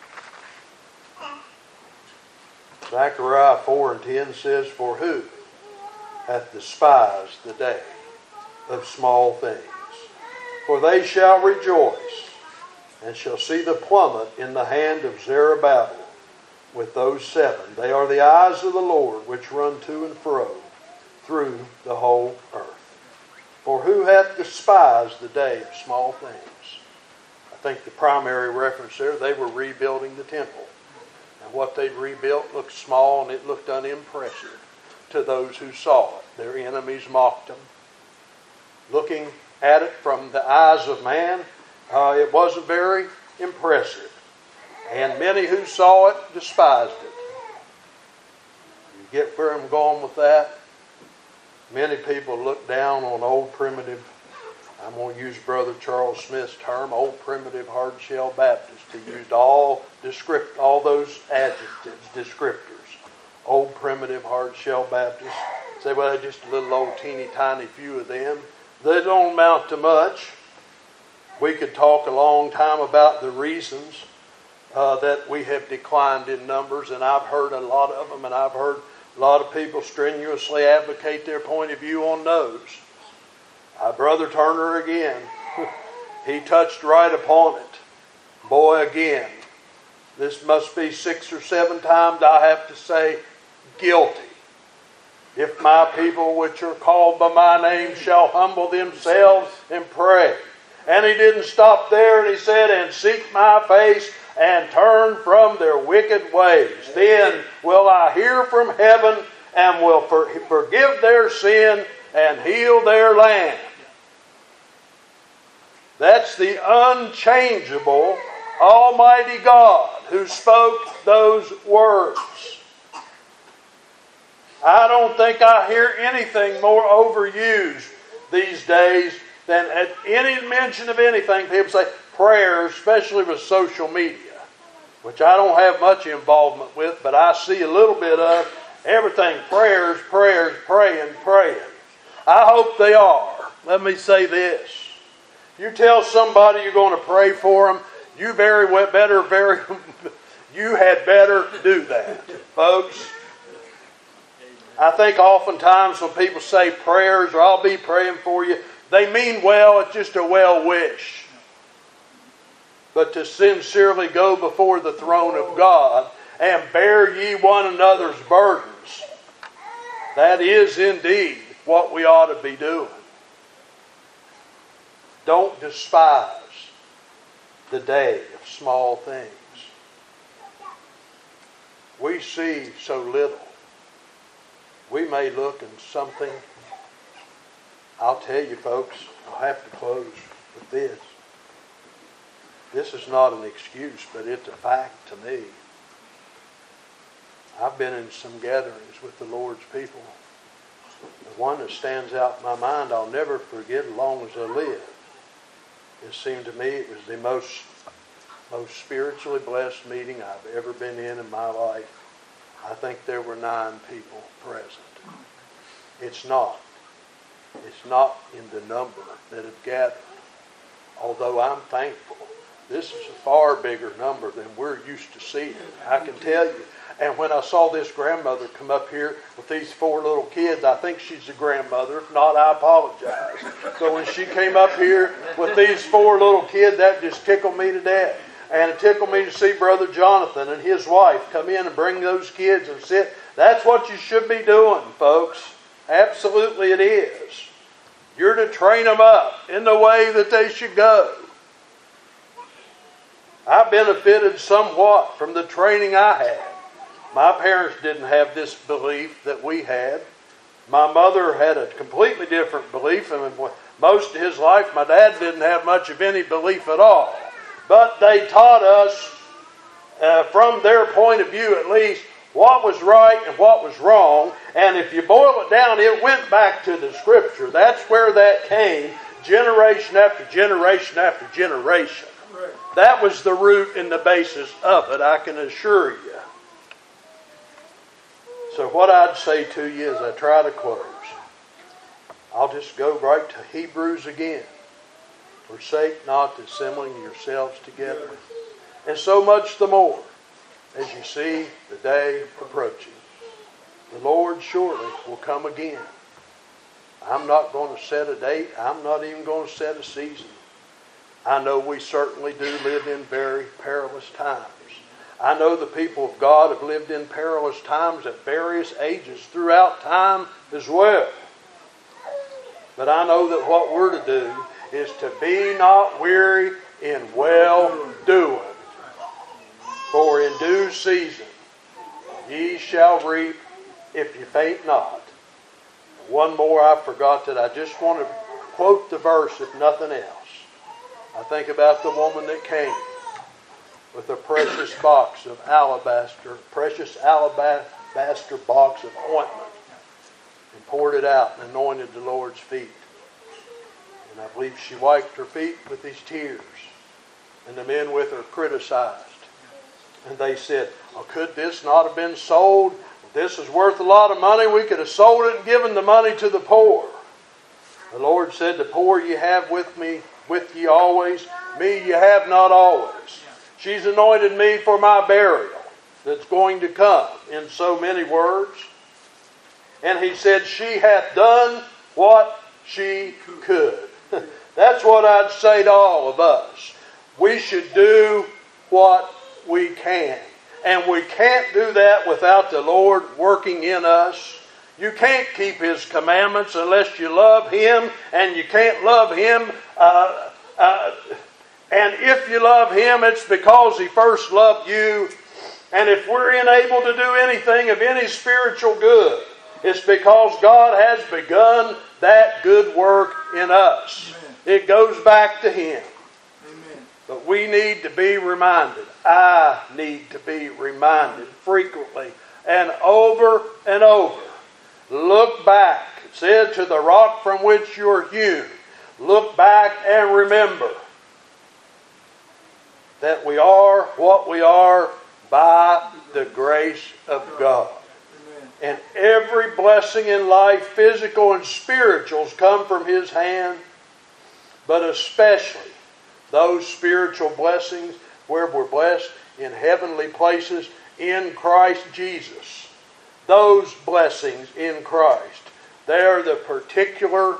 Zechariah 4:10 says, for who hath despised the day of small things? For they shall rejoice, and shall see the plummet in the hand of Zerubbabel with those 7. They are the eyes of the Lord, which run to and fro through the whole earth. For who hath despised the day of small things? I think the primary reference there, they were rebuilding the temple. And what they'd rebuilt looked small and it looked unimpressive. to those who saw it. Their enemies mocked them. Looking at it from the eyes of man, it wasn't very impressive. And many who saw it despised it. You get where I'm going with that? Many people look down on old primitive, I'm going to use Brother Charles Smith's term, old primitive hard-shell Baptists. He used all those adjectives, descriptors. Old primitive hard-shell Baptists. Say, well, just a little old teeny tiny few of them. They don't amount to much. We could talk a long time about the reasons that we have declined in numbers, and I've heard a lot of them, and I've heard a lot of people strenuously advocate their point of view on those. Brother Turner again, he touched right upon it. Boy, again, this must be 6 or 7 times I have to say guilty. If my people which are called by my name shall humble themselves and pray. And he didn't stop there, and he said, and seek my face and turn from their wicked ways. Then will I hear from heaven and will forgive their sin and heal their land. That's the unchangeable Almighty God who spoke those words. I don't think I hear anything more overused these days than at any mention of anything. People say prayer, especially with social media, which I don't have much involvement with, but I see a little bit of everything. Prayers, praying. I hope they are. Let me say this. You tell somebody you're going to pray for them, you had better do that, folks. I think oftentimes when people say prayers or I'll be praying for you, they mean well, it's just a well wish. But to sincerely go before the throne of God and bear ye one another's burdens, that is indeed what we ought to be doing. Don't despise the day of small things. We see so little. We may look in something. I'll tell you folks, I'll have to close with this. This is not an excuse, but it's a fact to me. I've been in some gatherings with the Lord's people. The one that stands out in my mind, I'll never forget as long as I live. It seemed to me it was the most spiritually blessed meeting I've ever been in my life. I think there were 9 people present. It's not in the number that have gathered. Although I'm thankful, this is a far bigger number than we're used to seeing. I can tell you. And when I saw this grandmother come up here with these 4 little kids, I think she's a grandmother. If not, I apologize. So when she came up here with these 4 little kids, that just tickled me to death. And it tickled me to see Brother Jonathan and his wife come in and bring those kids and sit. That's what you should be doing, folks. Absolutely it is. You're to train them up in the way that they should go. I benefited somewhat from the training I had. My parents didn't have this belief that we had. My mother had a completely different belief, and most of his life my dad didn't have much of any belief at all. But they taught us, from their point of view at least, what was right and what was wrong. And if you boil it down, it went back to the Scripture. That's where that came, generation after generation after generation. Right. That was the root and the basis of it, I can assure you. So what I'd say to you as I try to close, I'll just go right to Hebrews again. Forsake not the assembling yourselves together. And so much the more as you see the day approaching. The Lord surely will come again. I'm not going to set a date. I'm not even going to set a season. I know we certainly do live in very perilous times. I know the people of God have lived in perilous times at various ages throughout time as well. But I know that what we're to do is to be not weary in well-doing. For in due season ye shall reap if you faint not. One more I forgot that I just want to quote the verse if nothing else. I think about the woman that came with a precious box of alabaster box of ointment and poured it out and anointed the Lord's feet. And I believe she wiped her feet with these tears. And the men with her criticized. And they said, oh, could this not have been sold? This is worth a lot of money. We could have sold it and given the money to the poor. The Lord said, the poor you have with ye always. Me you have not always. She's anointed me for my burial that's going to come, in so many words. And he said, she hath done what she could. That's what I'd say to all of us. We should do what we can. And we can't do that without the Lord working in us. You can't keep His commandments unless you love Him. And you can't love Him. And if you love Him, it's because He first loved you. And if we're unable to do anything of any spiritual good, it's because God has begun that good work in us. Amen. It goes back to Him. Amen. But we need to be reminded. I need to be reminded frequently and over and over. Look back. It said, to the rock from which you are hewn. Look back and remember that we are what we are by the grace of God. And every blessing in life, physical and spirituals, come from His hand. But especially those spiritual blessings where we're blessed in heavenly places in Christ Jesus. Those blessings in Christ. They're the particular,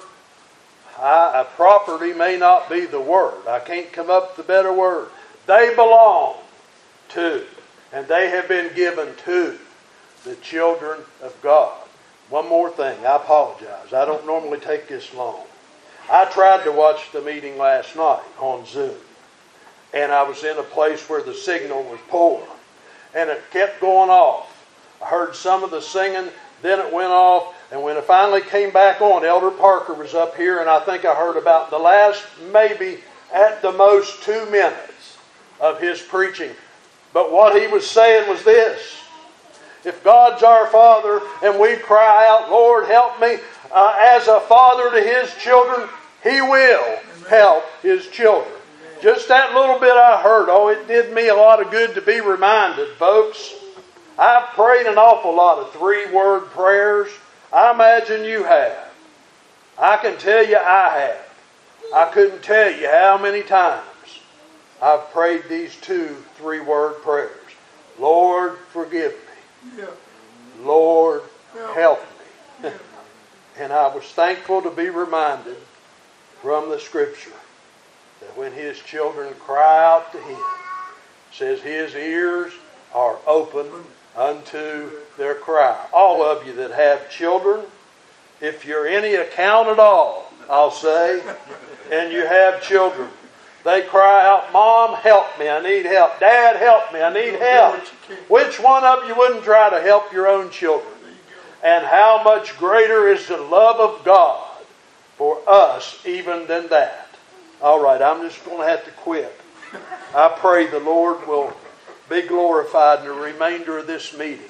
property may not be the word. I can't come up with a better word. They belong to, and they have been given to, the children of God. One more thing. I apologize. I don't normally take this long. I tried to watch the meeting last night on Zoom. And I was in a place where the signal was poor. And it kept going off. I heard some of the singing, then it went off. And when it finally came back on, Elder Parker was up here, and I think I heard about the last, maybe at the most, 2 minutes of his preaching. But what he was saying was this. If God's our Father and we cry out, Lord, help me, as a father to His children, He will help His children. Just that little bit I heard, it did me a lot of good to be reminded, folks. I've prayed an awful lot of 3-word prayers. I imagine you have. I can tell you I have. I couldn't tell you how many times I've prayed these 2 3-word prayers. Lord, forgive me. Yeah. Lord, help me. And I was thankful to be reminded from the Scripture that when His children cry out to Him, it says His ears are open unto their cry. All of you that have children, if you're any account at all, I'll say, and you have children, they cry out, Mom, help me, I need help. Dad, help me, I need help. Which one of you wouldn't try to help your own children? And how much greater is the love of God for us even than that? All right, I'm just going to have to quit. I pray the Lord will be glorified in the remainder of this meeting.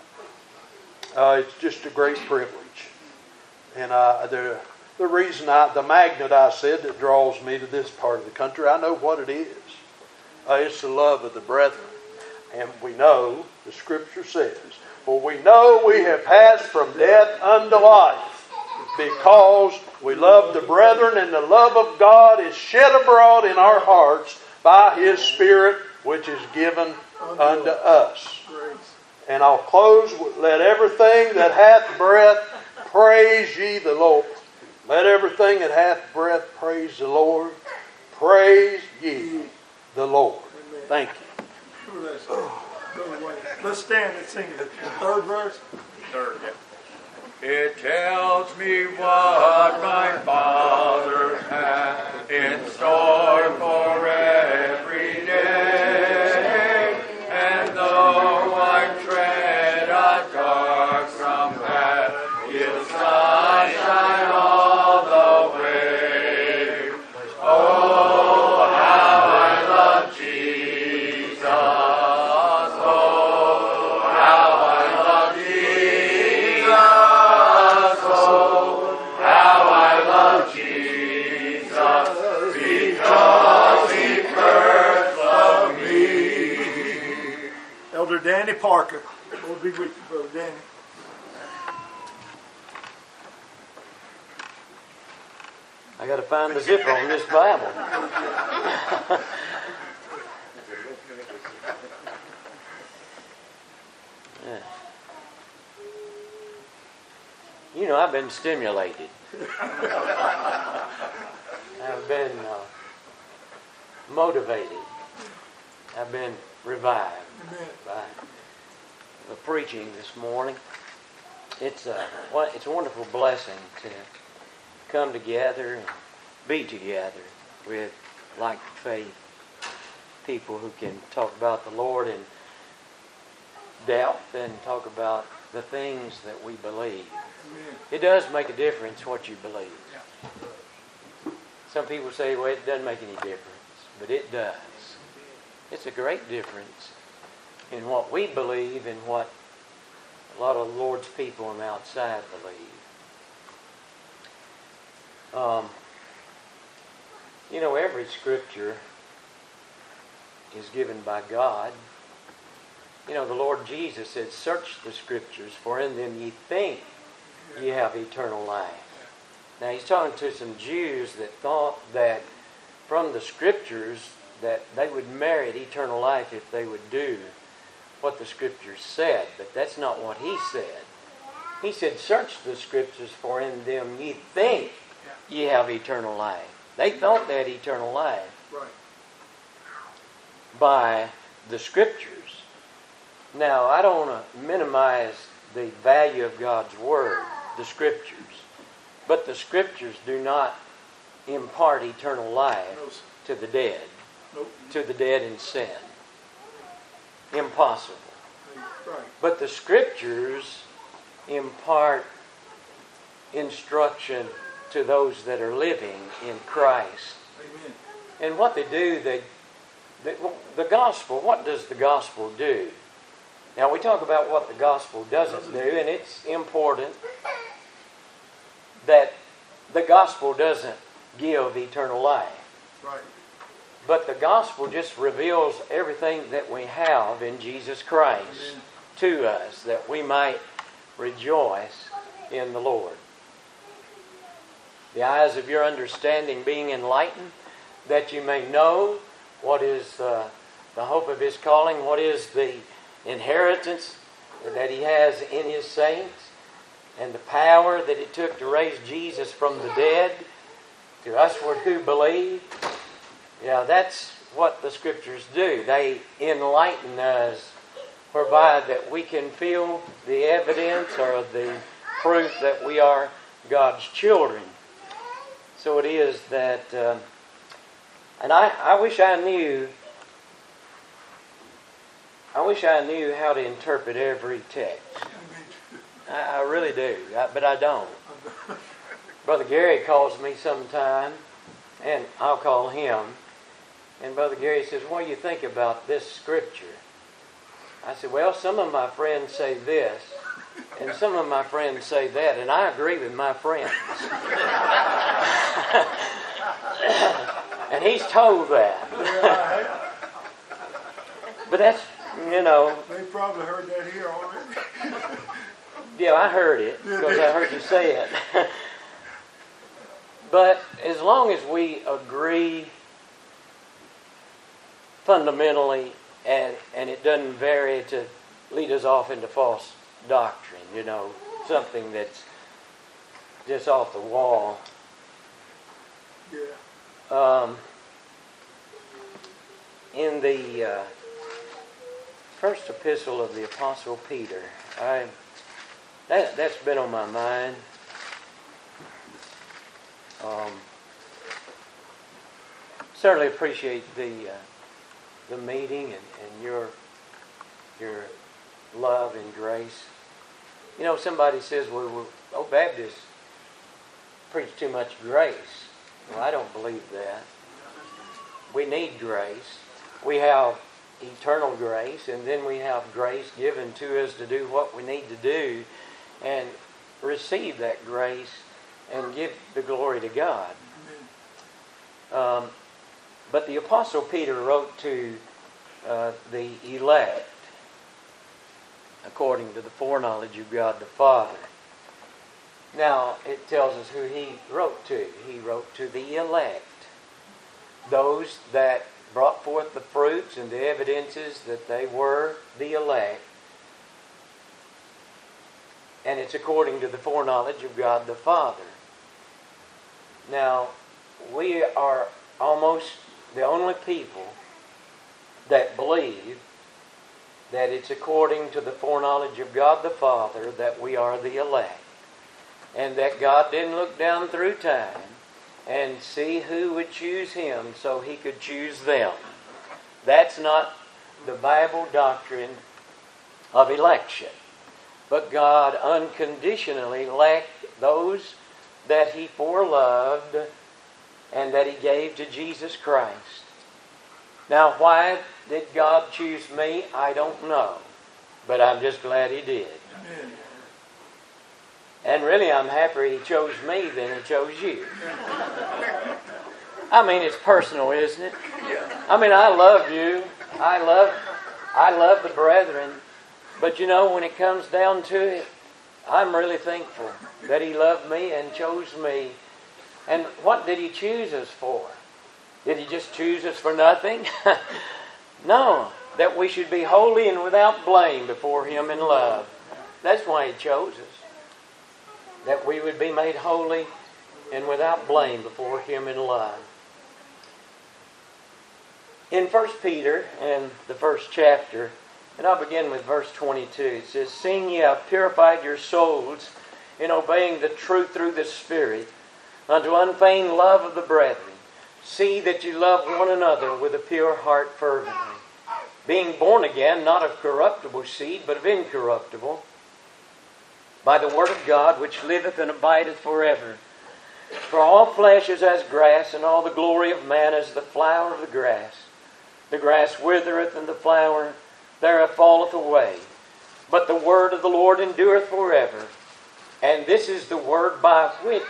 It's just a great privilege. And the reason the magnet I said that draws me to this part of the country, I know what it is. It's the love of the brethren. And we know, the Scripture says, for we know we have passed from death unto life, because we love the brethren, and the love of God is shed abroad in our hearts by His Spirit, which is given unto us. And I'll close with, let everything that hath breath praise ye the Lord. Let everything that hath breath praise the Lord. Praise ye the Lord. Thank you. Let's stand and sing the 3rd verse. 3rd, yeah. It tells me what my Father hath in store for every day. And though I tread a dark from Parker. Lord be with you, Brother Danny. I got to find the zipper on this Bible. Yeah. You know, I've been stimulated. I've been motivated. I've been revived by the preaching this morning. It's a wonderful blessing to come together and be together with like faith people who can talk about the Lord in depth and talk about the things that we believe. It does make a difference what you believe. Some people say, well, it doesn't make any difference, but it does. It's a great difference in what we believe and what a lot of the Lord's people on the outside believe. You know, every scripture is given by God. You know, the Lord Jesus said, search the scriptures, for in them ye think ye have eternal life. Now, he's talking to some Jews that thought that from the scriptures that they would merit eternal life if they would do what the scriptures said. But that's not what he said. He said, search the scriptures, for in them ye think ye have eternal life. They thought they had eternal life by the scriptures. Now, I don't want to minimize the value of God's Word, the Scriptures. But the Scriptures do not impart eternal life to the dead, to the dead in sin. Impossible. But the Scriptures impart instruction to those that are living in Christ. Amen. And what they do, the gospel, what does the gospel do? Now, we talk about what the gospel doesn't do, and it's important that the gospel doesn't give eternal life. Right. But the gospel just reveals everything that we have in Jesus Christ to us, that we might rejoice in the Lord. The eyes of your understanding being enlightened, that you may know what is the hope of His calling, what is the inheritance that He has in His saints, and the power that it took to raise Jesus from the dead to us who believe. Yeah, that's what the Scriptures do. They enlighten us, whereby that we can feel the evidence or the proof that we are God's children. So it is that, and I wish I knew how to interpret every text. I really do, but I don't. Brother Gary calls me sometime, and I'll call him. And Brother Gary says, what do you think about this scripture? I said, well, some of my friends say this, and some of my friends say that, and I agree with my friends. And he's told that. But that's, you know. They probably heard that here already. Yeah, I heard it, because I heard you say it. But as long as we agree fundamentally, and it doesn't vary to lead us off into false doctrine, you know, something that's just off the wall. Yeah. In the first epistle of the Apostle Peter, that's been on my mind. Certainly appreciate the meeting and your love and grace. You know, somebody says, well, Baptists preach too much grace. Well, I don't believe that. We need grace. We have eternal grace, and then we have grace given to us to do what we need to do and receive that grace and give the glory to God. But the Apostle Peter wrote to the elect, according to the foreknowledge of God the Father. Now, it tells us who he wrote to. He wrote to the elect, those that brought forth the fruits and the evidences that they were the elect. And it's according to the foreknowledge of God the Father. Now, we are almost the only people that believe that it's according to the foreknowledge of God the Father that we are the elect. And that God didn't look down through time and see who would choose him so he could choose them. That's not the Bible doctrine of election. But God unconditionally elected those that he foreloved and that he gave to Jesus Christ. Now, why did God choose me? I don't know. But I'm just glad he did. Amen. And really, I'm happier he chose me than he chose you. I mean, it's personal, isn't it? I mean, I love you. I love the brethren. But you know, when it comes down to it, I'm really thankful that he loved me and chose me. And what did he choose us for? Did he just choose us for nothing? No, that we should be holy and without blame before him in love. That's why he chose us. That we would be made holy and without blame before him in love. In 1 Peter, in the first chapter, and I'll begin with verse 22, it says, "Seeing ye have purified your souls in obeying the truth through the Spirit, unto unfeigned love of the brethren, see that ye love one another with a pure heart fervently, being born again, not of corruptible seed, but of incorruptible, by the word of God, which liveth and abideth forever. For all flesh is as grass, and all the glory of man as the flower of the grass. The grass withereth, and the flower thereof falleth away. But the word of the Lord endureth forever. And this is the word by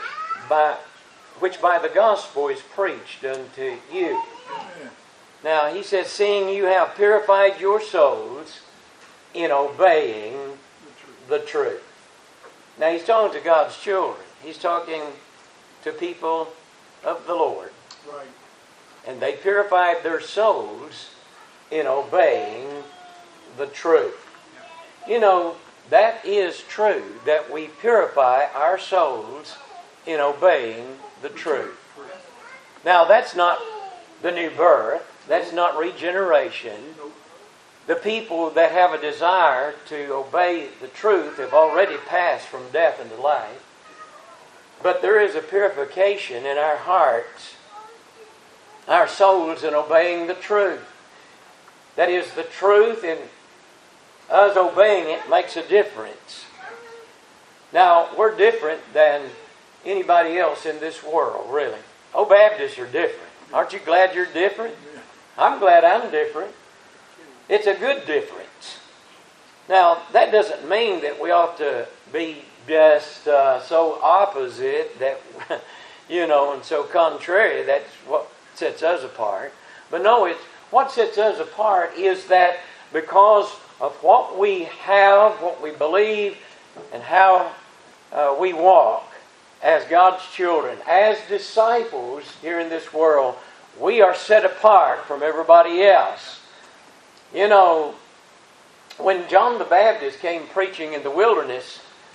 which by the gospel is preached unto you." Now, he says, "Seeing you have purified your souls in obeying the truth." Now, he's talking to God's children. He's talking to people of the Lord. Right. And they purified their souls in obeying the truth. You know, that is true, that we purify our souls in obeying the truth. Now, that's not the new birth. That's not regeneration. The people that have a desire to obey the truth have already passed from death into life. But there is a purification in our hearts, our souls, in obeying the truth. That is, the truth in us obeying it makes a difference. Now, we're different than anybody else in this world, really. Oh, Baptists are different. Aren't you glad you're different? I'm glad I'm different. It's a good difference. Now, that doesn't mean that we ought to be just so opposite that, and so contrary. That's what sets us apart. But no, what sets us apart is that because of what we have, what we believe, and how we walk as God's children, as disciples here in this world, we are set apart from everybody else. You know, when John the Baptist came preaching in the wilderness,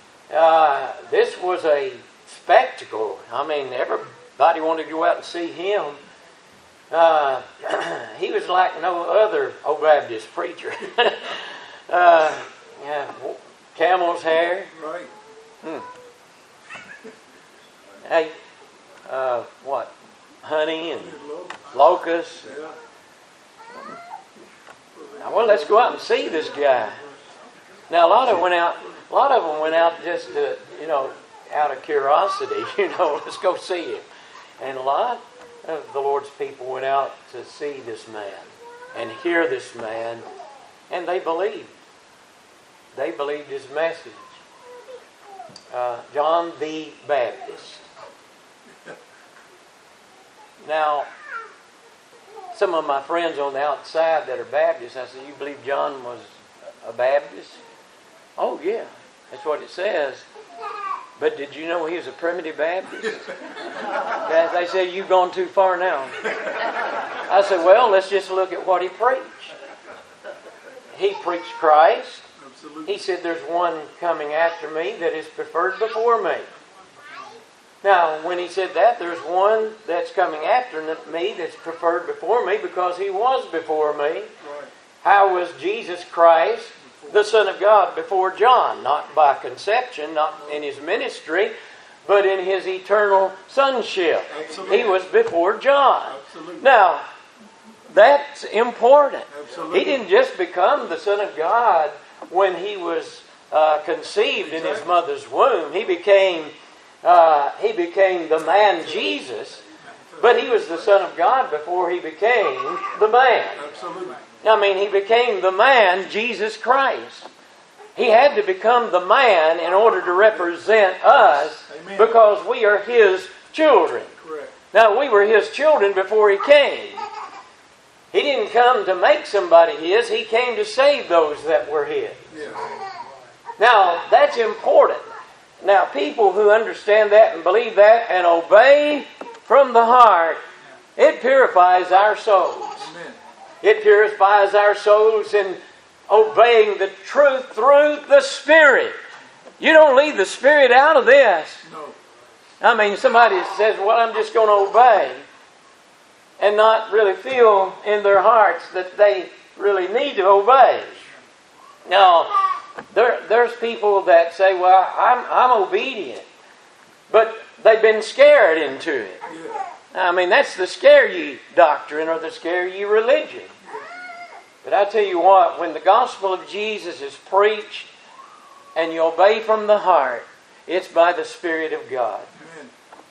this was a spectacle. I mean, everybody wanted to go out and see him. He was like no other old Baptist preacher. Camel's hair. Right. Hey, honey and locusts. Yeah. Now, well, let's go out and see this guy. Now, a lot of them went out just to, out of curiosity. Let's go see him. And a lot of the Lord's people went out to see this man and hear this man, and they believed. They believed his message. John the Baptist. Now, some of my friends on the outside that are Baptists, I said, "You believe John was a Baptist?" Oh, yeah. That's what it says. But did you know he was a primitive Baptist? They said, you've gone too far now. I said, well, let's just look at what he preached. He preached Christ. Absolutely. He said, there's one coming after me that is preferred before me. Now, when he said that, there's one that's coming after me that's preferred before me because he was before me. Right. How was Jesus Christ, the Son of God, before John? Not by conception, not in his ministry, but in his eternal sonship. Absolutely. He was before John. Absolutely. Now, that's important. Absolutely. He didn't just become the Son of God when he was conceived in his mother's womb. He became the man Jesus, but he was the Son of God before he became the man. Absolutely. I mean, he became the man Jesus Christ. He had to become the man in order to represent us. Amen. Because we are his children. Correct. Now, we were his children before he came. He didn't come to make somebody his. He came to save those that were his. Yes. Now, that's important. Now, people who understand that and believe that and obey from the heart, it purifies our souls. Amen. It purifies our souls in obeying the truth through the Spirit. You don't leave the Spirit out of this. No. I mean, somebody says, well, I'm just going to obey, and not really feel in their hearts that they really need to obey. Now, there's people that say, well, I'm obedient, but they've been scared into it. Yeah. I mean, that's the scare ye doctrine or the scare ye religion. But I tell you what, when the gospel of Jesus is preached and you obey from the heart, it's by the Spirit of God. Amen.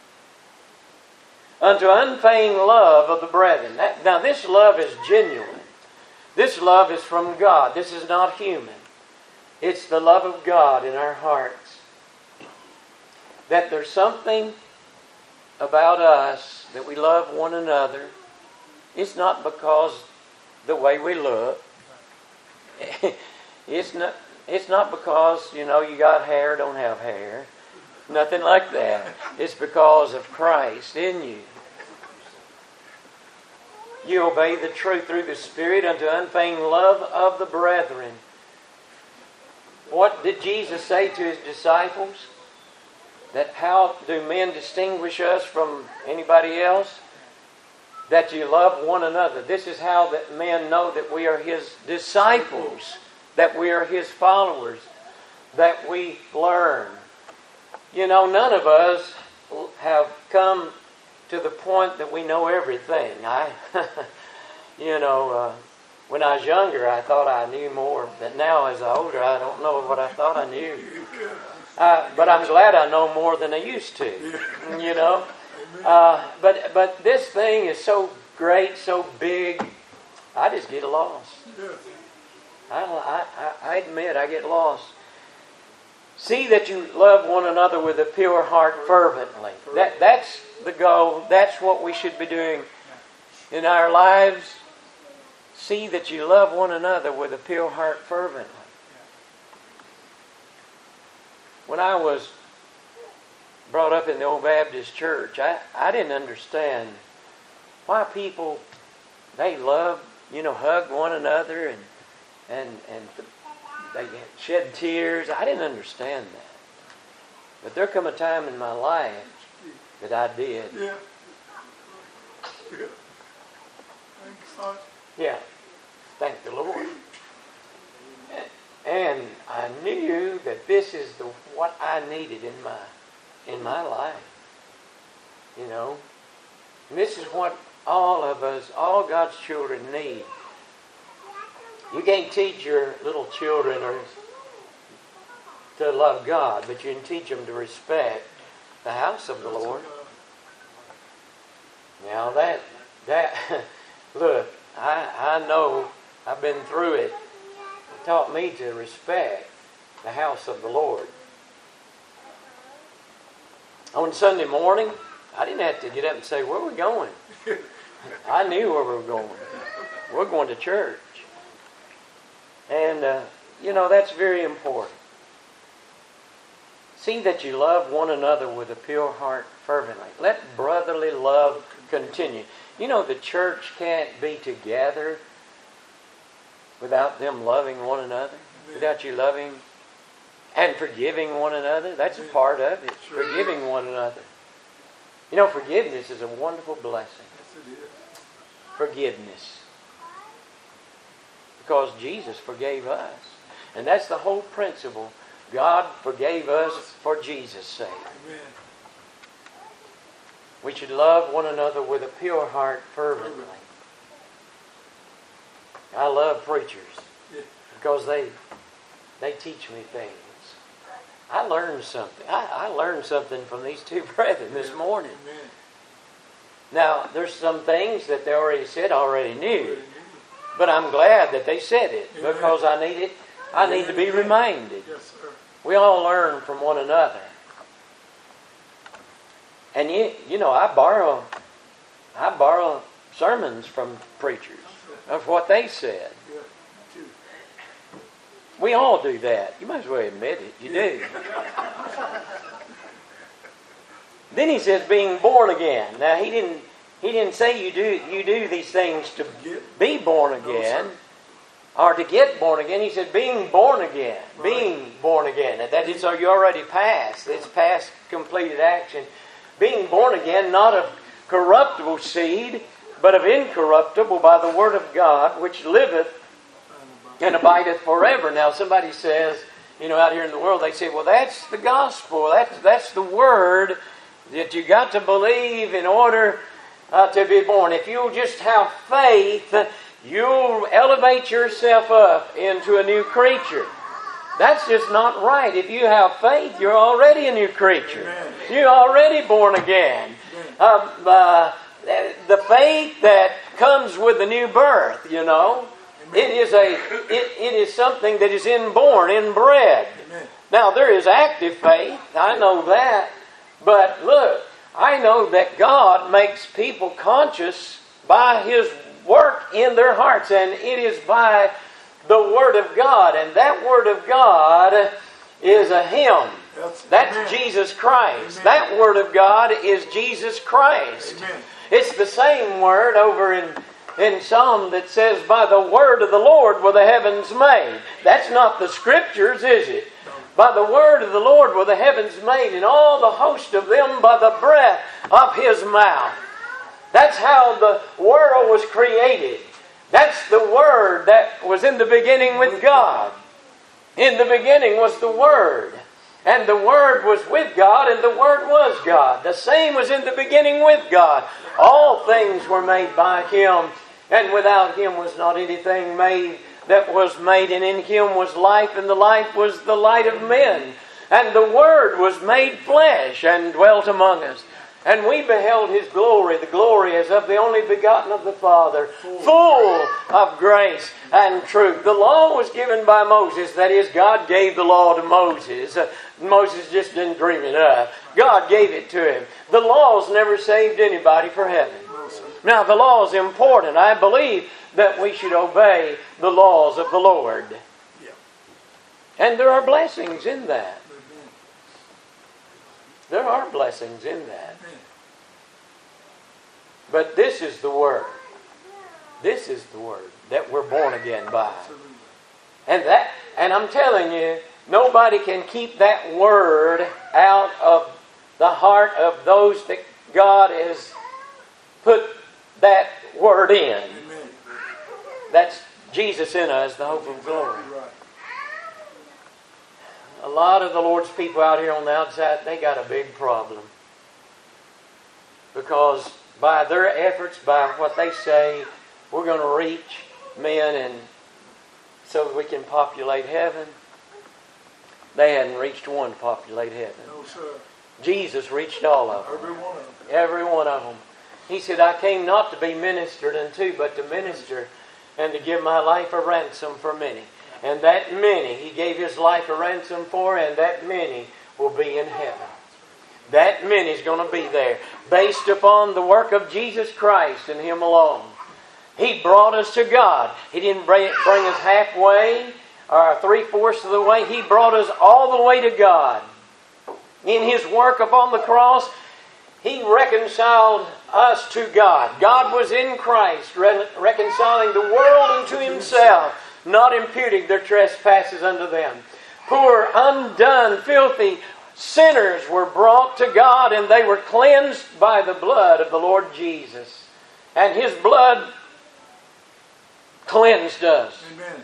Unto unfeigned love of the brethren. Now this love is genuine. This love is from God. This is not human. It's the love of God in our hearts. That there's something about us that we love one another. It's not because the way we look. It's not because, you got hair, don't have hair. Nothing like that. It's because of Christ in you. You obey the truth through the Spirit unto unfeigned love of the brethren. What did Jesus say to his disciples? That how do men distinguish us from anybody else? That you love one another. This is how that men know that we are his disciples, that we are his followers, that we learn. None of us have come to the point that we know everything. When I was younger, I thought I knew more. But now, as I'm older, I don't know what I thought I knew. But I'm glad I know more than I used to. But this thing is so great, so big, I just get lost. I admit I get lost. See that you love one another with a pure heart fervently. That's the goal. That's what we should be doing in our lives. See that you love one another with a pure heart fervently. When I was brought up in the old Baptist church, I didn't understand why people, they love, hug one another and they shed tears. I didn't understand that. But there come a time in my life that I did. Yeah. Yeah. Thank you, son. Yeah. Thank the Lord. And I knew that this is what I needed in my life. And this is what all of us, all God's children need. You can't teach your little children to love God, but you can teach them to respect the house of the Lord. Now that look, I know I've been through it. It taught me to respect the house of the Lord. On Sunday morning, I didn't have to get up and say, where are we going? I knew where we were going. We're going to church. And, that's very important. See that you love one another with a pure heart fervently. Let brotherly love continue. You know, the church can't be together without them loving one another, without you loving and forgiving one another. That's a part of it, forgiving one another. You know, forgiveness is a wonderful blessing. Forgiveness. Because Jesus forgave us. And that's the whole principle. God forgave us for Jesus' sake. Amen. We should love one another with a pure heart fervently. I love preachers because they teach me things. I learned something. I learned something from these two brethren this morning. Amen. Now, there's some things that they already said I already knew. But I'm glad that they said it because I need it. I need to be reminded. Yes, sir. We all learn from one another. And you know, I borrow sermons from preachers of what they said. Yeah, too. We all do that. You might as well admit it. You do. Then he says being born again. Now he didn't say you do these things to be born again or to get born again. He said being born again. Right. Being born again. That is, you already passed. It's past completed action. Being born again, not of corruptible seed, but of incorruptible by the word of God, which liveth and abideth forever. Now somebody says, you know, out here in the world, they say, well, that's the gospel. That's the word that you got to believe in order to be born. If you'll just have faith, you'll elevate yourself up into a new creature. That's just not right. If you have faith, you're already a new creature. Amen. You're already born again. The faith that comes with the new birth, you know, it is something that is inborn, inbred. Amen. Now there is active faith. I know that. But look, I know that God makes people conscious by His work in their hearts, and it is by the Word of God, and that Word of God is a hymn. That's Jesus Christ. Amen. That Word of God is Jesus Christ. Amen. It's the same word over in Psalm that says, by the word of the Lord were the heavens made. That's not the Scriptures, is it? By the word of the Lord were the heavens made, and all the host of them by the breath of His mouth. That's how the world was created. That's the Word that was in the beginning with God. In the beginning was the Word. And the Word was with God, and the Word was God. The same was in the beginning with God. All things were made by Him, and without Him was not anything made that was made. And in Him was life, and the life was the light of men. And the Word was made flesh and dwelt among us. And we beheld His glory. The glory as of the only begotten of the Father, full of grace and truth. The law was given by Moses. That is, God gave the law to Moses. Moses just didn't dream it up. God gave it to him. The laws never saved anybody for heaven. Now, the law is important. I believe that we should obey the laws of the Lord. And there are blessings in that. There are blessings in that. But this is the Word. This is the Word that we're born again by. And I'm telling you, nobody can keep that Word out of the heart of those that God has put that Word in. That's Jesus in us, the hope of glory. A lot of the Lord's people out here on the outside, they got a big problem. Because by their efforts, by what they say, we're going to reach men and so that we can populate heaven. They hadn't reached one to populate heaven. No, sir. Jesus reached all of them. Every one of them. Every one of them. He said, I came not to be ministered unto, but to minister and to give my life a ransom for many. And that many He gave His life a ransom for, and that many will be in heaven. That many is going to be there, based upon the work of Jesus Christ and Him alone. He brought us to God. He didn't bring us halfway or 3/4 of the way. He brought us all the way to God. In His work upon the cross, He reconciled us to God. God was in Christ, reconciling the world unto Himself, not imputing their trespasses unto them. Poor, undone, filthy sinners were brought to God, and they were cleansed by the blood of the Lord Jesus. And His blood cleansed us. Amen.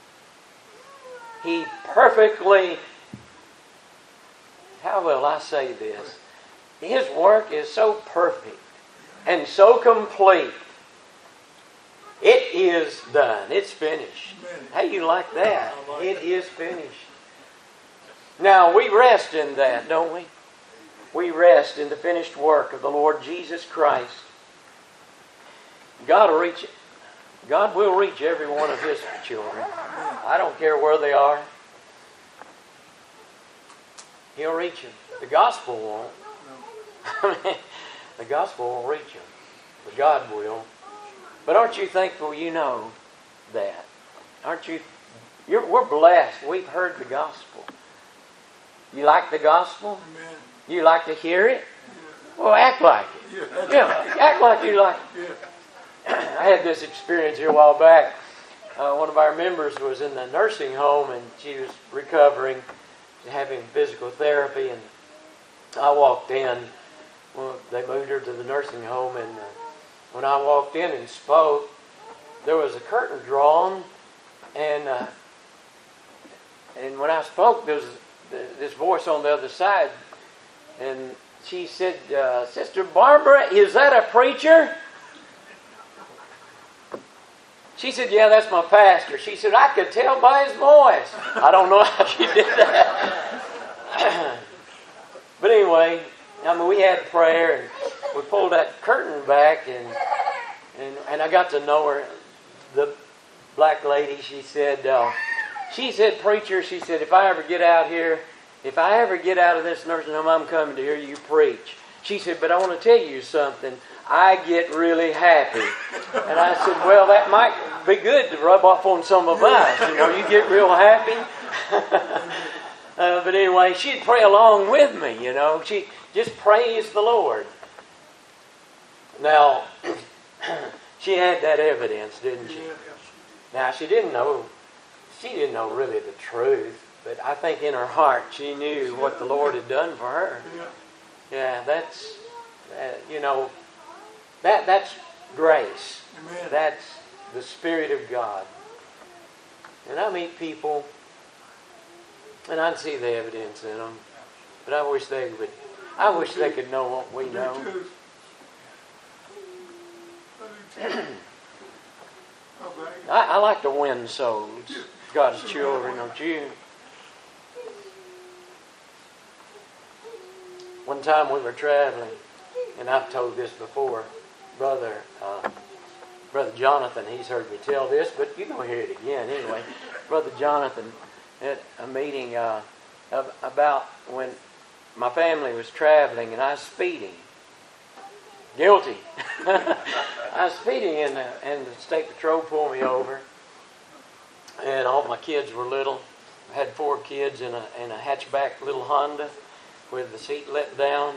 He perfectly, how will I say this? His work is so perfect and so complete. It is done. It's finished. Amen. How you like that? I like It that. is finished. Now, we rest in that, don't we? We rest in the finished work of the Lord Jesus Christ. God will reach every one of His children. I don't care where they are. He'll reach them. The gospel won't. The gospel won't reach them. But God will. But aren't you thankful you know that? Aren't you? We're blessed. We've heard the gospel. You like the gospel? Amen. You like to hear it? Well, act like it. Yeah, act like you like it. Yeah. I had this experience here a while back. One of our members was in the nursing home, and she was recovering, having physical therapy, and I walked in. Well, they moved her to the nursing home, and when I walked in and spoke, there was a curtain drawn, and when I spoke, there was this voice on the other side, and she said, "Sister Barbara, is that a preacher?" She said, "Yeah, that's my pastor." She said, "I could tell by his voice." I don't know how she did that. But anyway, I mean, we had prayer, and we pulled that curtain back, and I got to know her. The black lady, she said, "Preacher," she said, if I ever get out of this nursing home, I'm coming to hear you preach." She said, "But I want to tell you something. I get really happy." And I said, "Well, that might be good to rub off on some of us. You know, you get real happy." But anyway, she'd pray along with me, you know. She just praised the Lord. Now, she had that evidence, didn't she? Now, she didn't know really the truth, but I think in her heart she knew what the Lord had done for her. Yeah, that's, that's grace. Amen. That's the Spirit of God. And I meet people, and I see the evidence in them, but I wish they could know what we know. I like to win souls, God's children, don't you? One time we were traveling, and I've told this before, Brother Jonathan, he's heard me tell this, but you're going to hear it again anyway. Brother Jonathan had a meeting about when my family was traveling and I was speeding. Guilty. I was speeding and the state patrol pulled me over, and all my kids were little. I had 4 kids in a hatchback little Honda with the seat let down.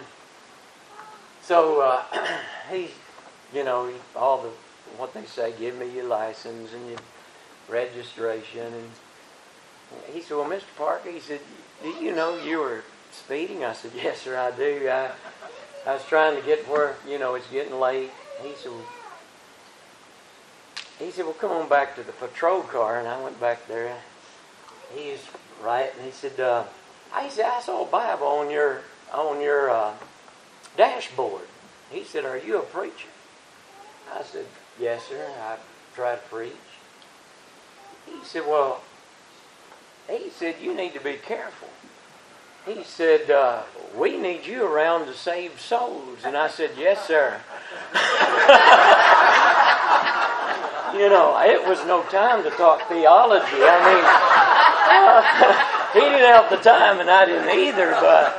So he, all the what they say, give me your license and your registration. And he said, "Well, Mr. Parker," he said, "do you know you were speeding?" I said, "Yes, sir, I do. I was trying to get where, it's getting late." He said, "Well, come on back to the patrol car." And I went back there. He's right, and he said, "I saw a Bible on your dashboard." He said, "Are you a preacher?" I said, "Yes, sir. I try to preach." He said, "You need to be careful." He said, "We need you around to save souls." And I said, "Yes, sir." It was no time to talk theology. He didn't have the time and I didn't either, but,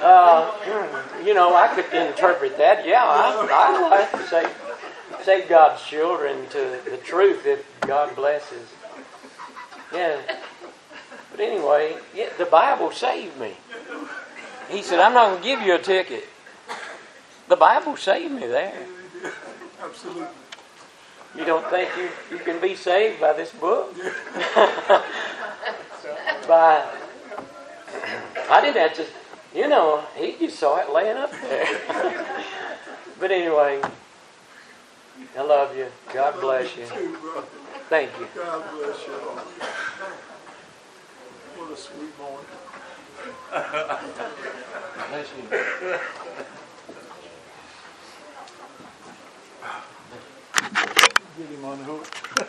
I could interpret that. Yeah, I like to save God's children to the truth if God blesses. Yeah. But anyway, the Bible saved me. He said, I'm not going to give you a ticket. The Bible saved me there. Absolutely. You don't think you can be saved by this book? I didn't have to, he just saw it laying up there. But anyway, I love you. God bless you. Too, brother. Thank you. God bless you all. What a sweet morning. Bless you. Get him unhooked.